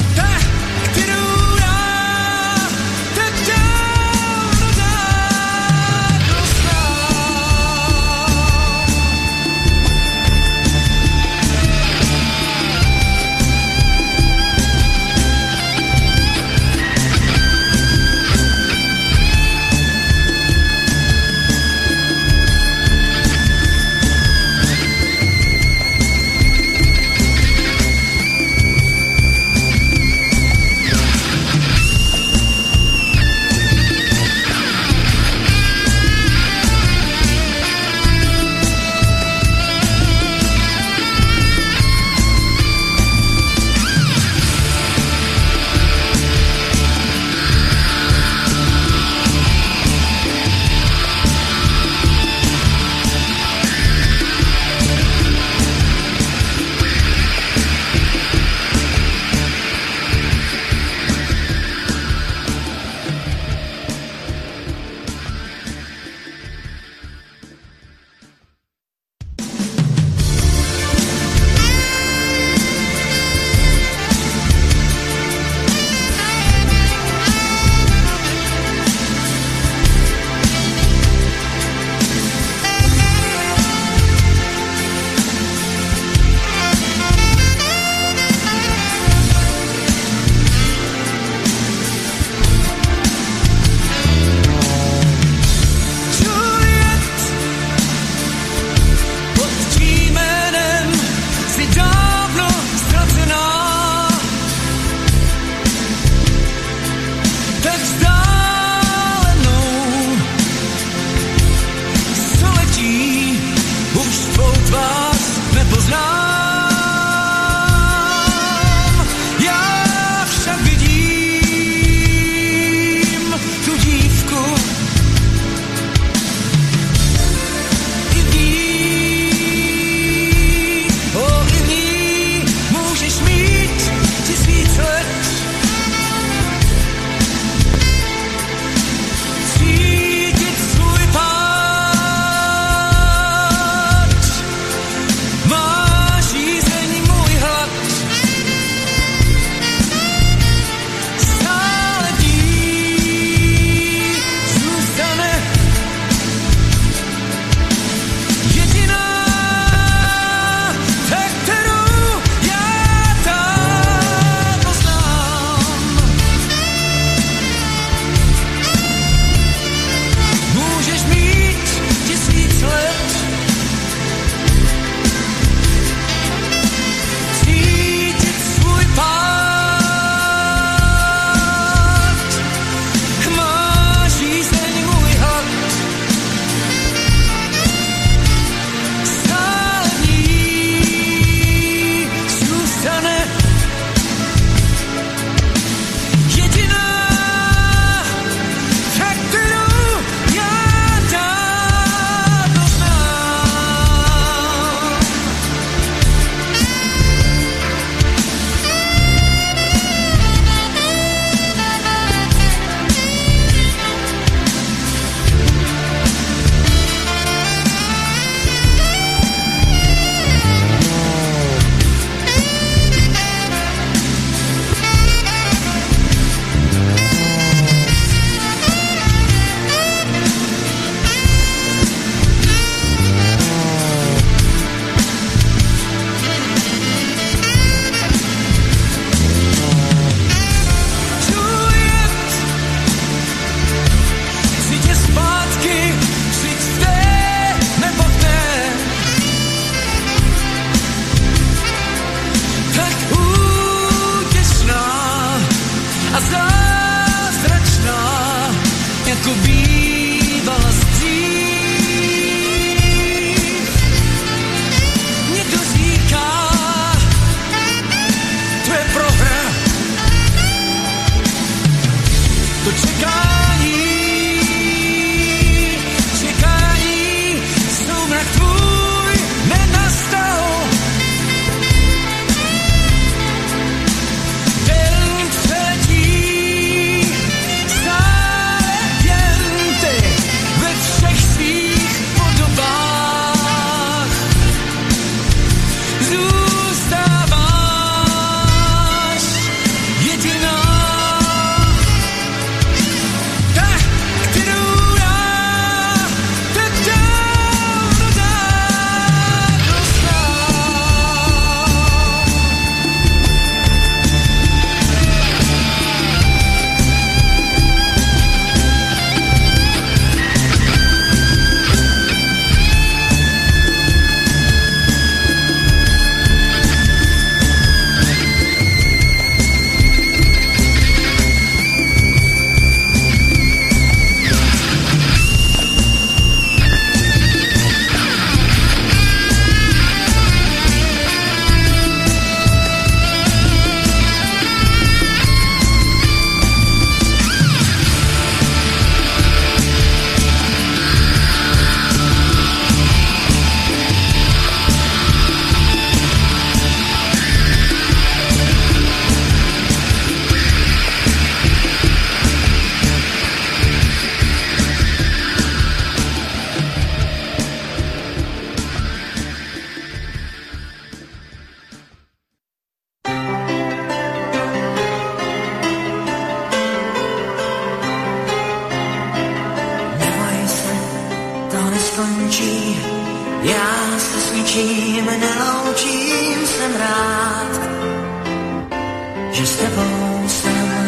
S8: že s tebou jsem.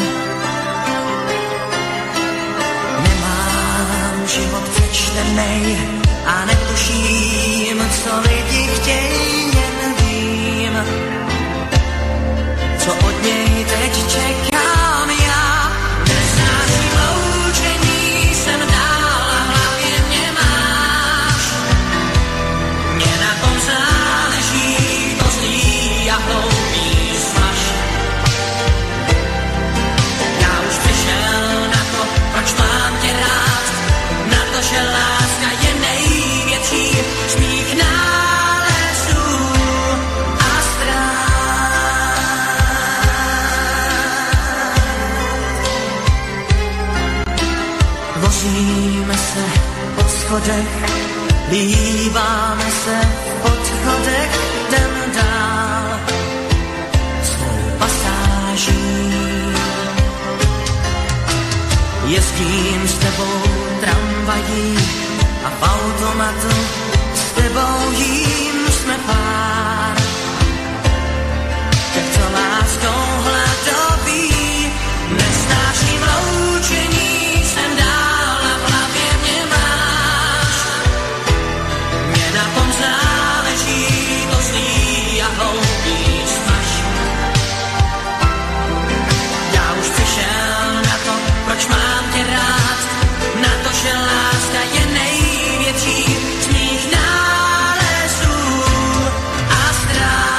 S8: Nemám život přečtenej a netuším, co lidi chtějí, jen vím, co od něj teď čekám já. Nesnáším loučení, jsem dál a v hlavě mě máš. Mě na tom záleží, to zlý a hloupý smaž. Já už přišel na to, proč mám tě rád, na to, že láska je největší z mých nálezů a strát. Vozíme se po schodech, líbáme se v odchodech, jdem dál svou pasáží. Jezdím s tebou tramvají a v automatu s tebou jím jsme pár. Tak to láskou hladový, nesnáším loučení, jsem dál a v hlavě mě máš. Mě na tom záleží, to zlý a hloupý smaž. Já už přišel na to, proč mám tě rád, na to, že láska je největší z mých nálezů a strát.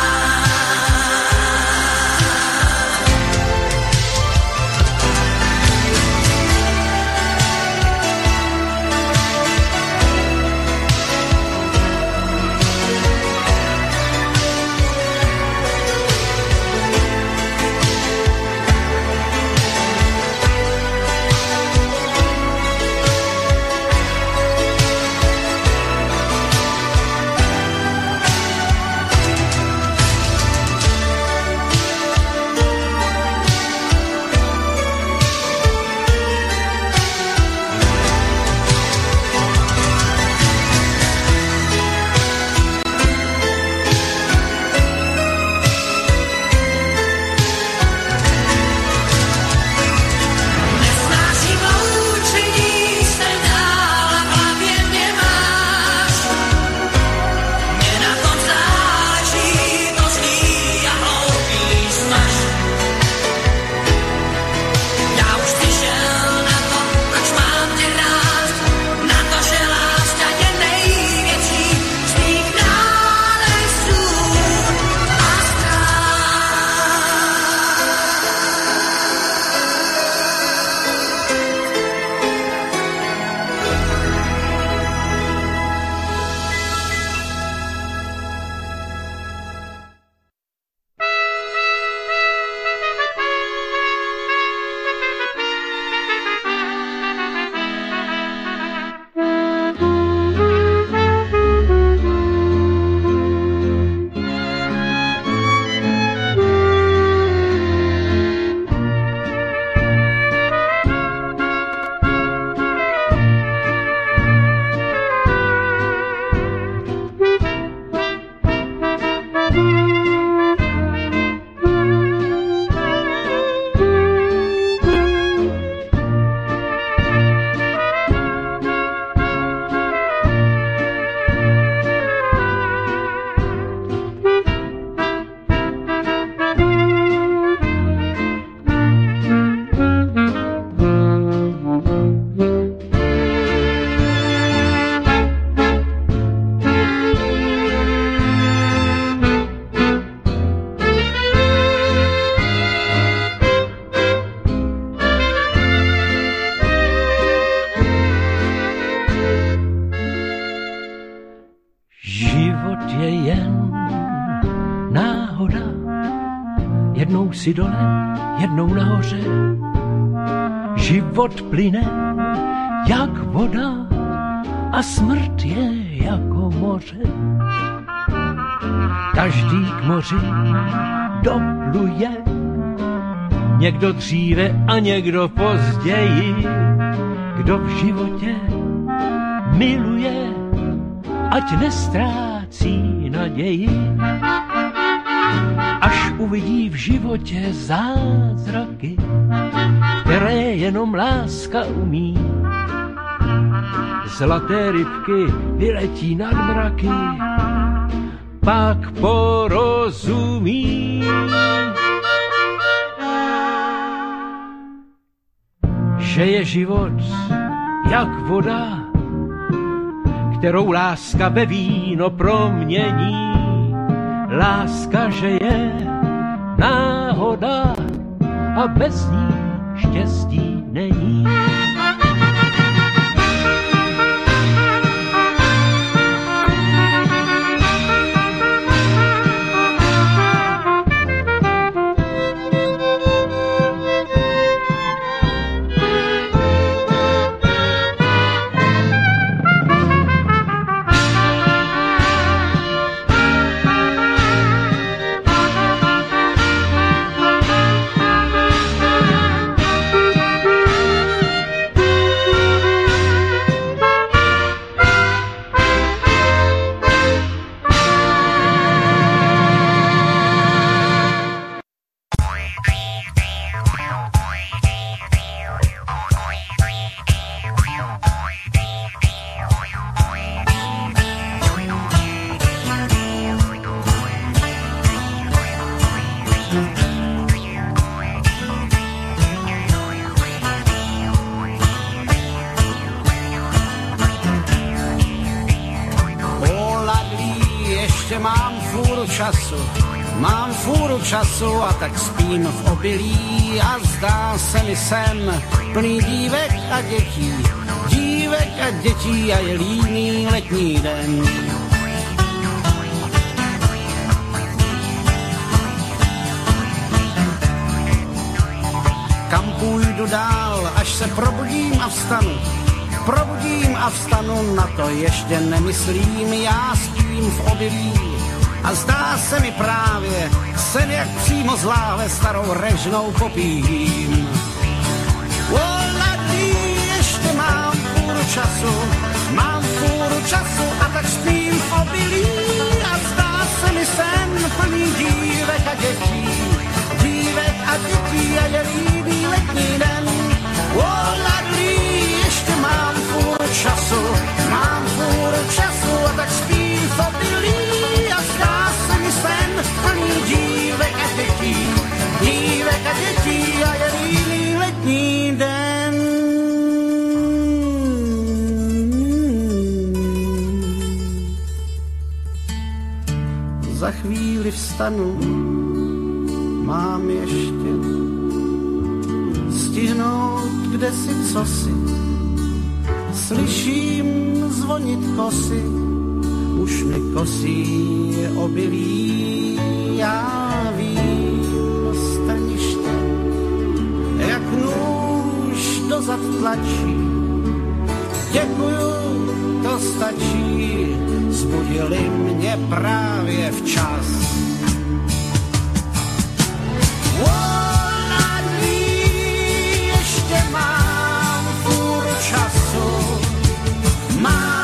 S3: Si dole, jednou nahoře, život plyne jak voda a smrt je jako moře. Každý k moři dopluje, někdo dříve a někdo později. Kdo v životě miluje, ať nestrácí naději. až uvidí v životě zázraky, které jenom láska umí. Zlaté rybky vyletí nad mraky, pak porozumí. Že je život jak voda, kterou láska ve víno promění. Láska, že je náhoda a bez ní štěstí není.
S6: Času a tak spím v obilí a zdá se mi sen plný dívek a dětí, dívek a dětí a je líný letní den. Kam půjdu dál, až se probudím a vstanu, probudím a vstanu, na to ještě nemyslím, já spím v obilí. A zdá se mi právě sen, jak přímo z láhve starou režnou popím. O ladí, ještě mám půl času, mám půl času a tak spím v obilí. A zdá se mi sen plný dívek a dětí, dívek a dětí a je líbý letní den. O ladí, ještě mám půl času, mám půl času a tak spím v obilí. Sen plný dívek a dětí, dívek a dětí a je líný letní den. Za chvíli vstanu, mám ještě stihnout kdesi cosi. Slyším zvonit kosy, už mi kosí obilí, já vím, strniště, jak nůž dozad tlačí. Děkuju, to stačí, zbudili mě právě včas. Volání, ještě mám půl času, mám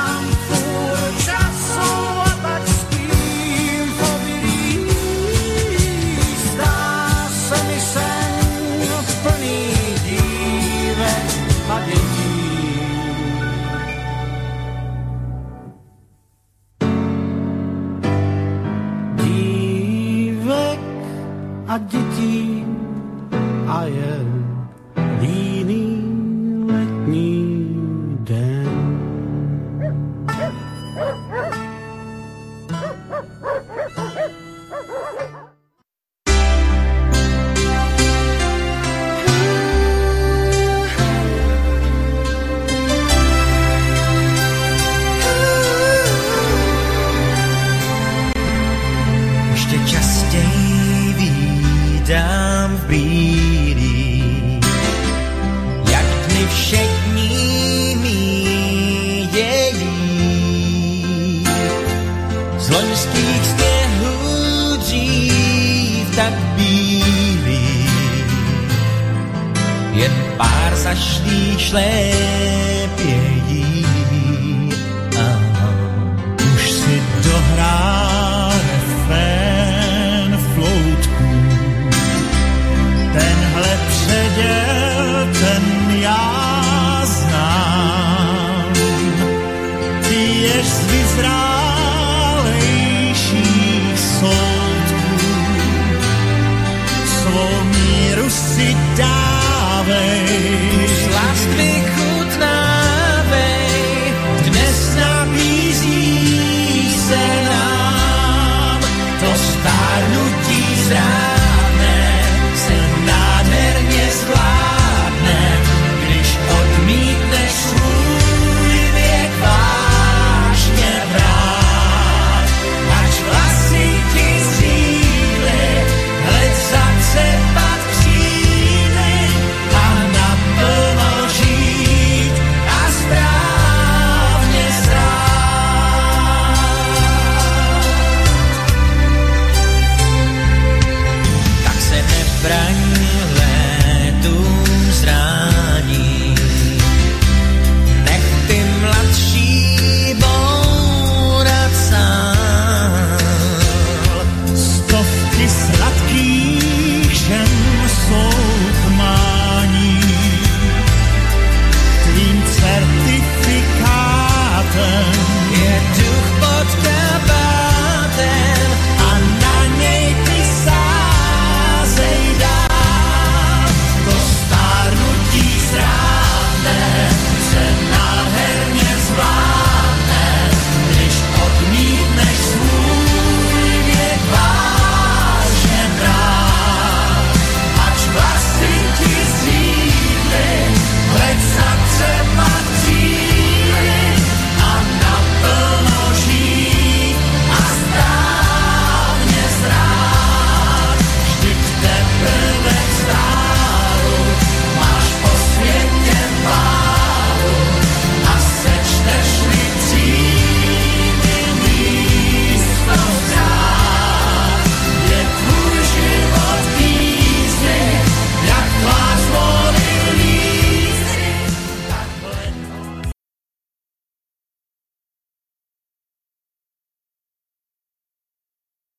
S6: a dětí a je líný letní den.
S8: Ještě častěji vídám v bílý, jak dny všechny míjejí. Z loňských sněhů dřív tak bílý, jen pár zašlých šlépějí. A už si dohrál refrén flout
S9: svou míru si dávej.
S8: Kus lásky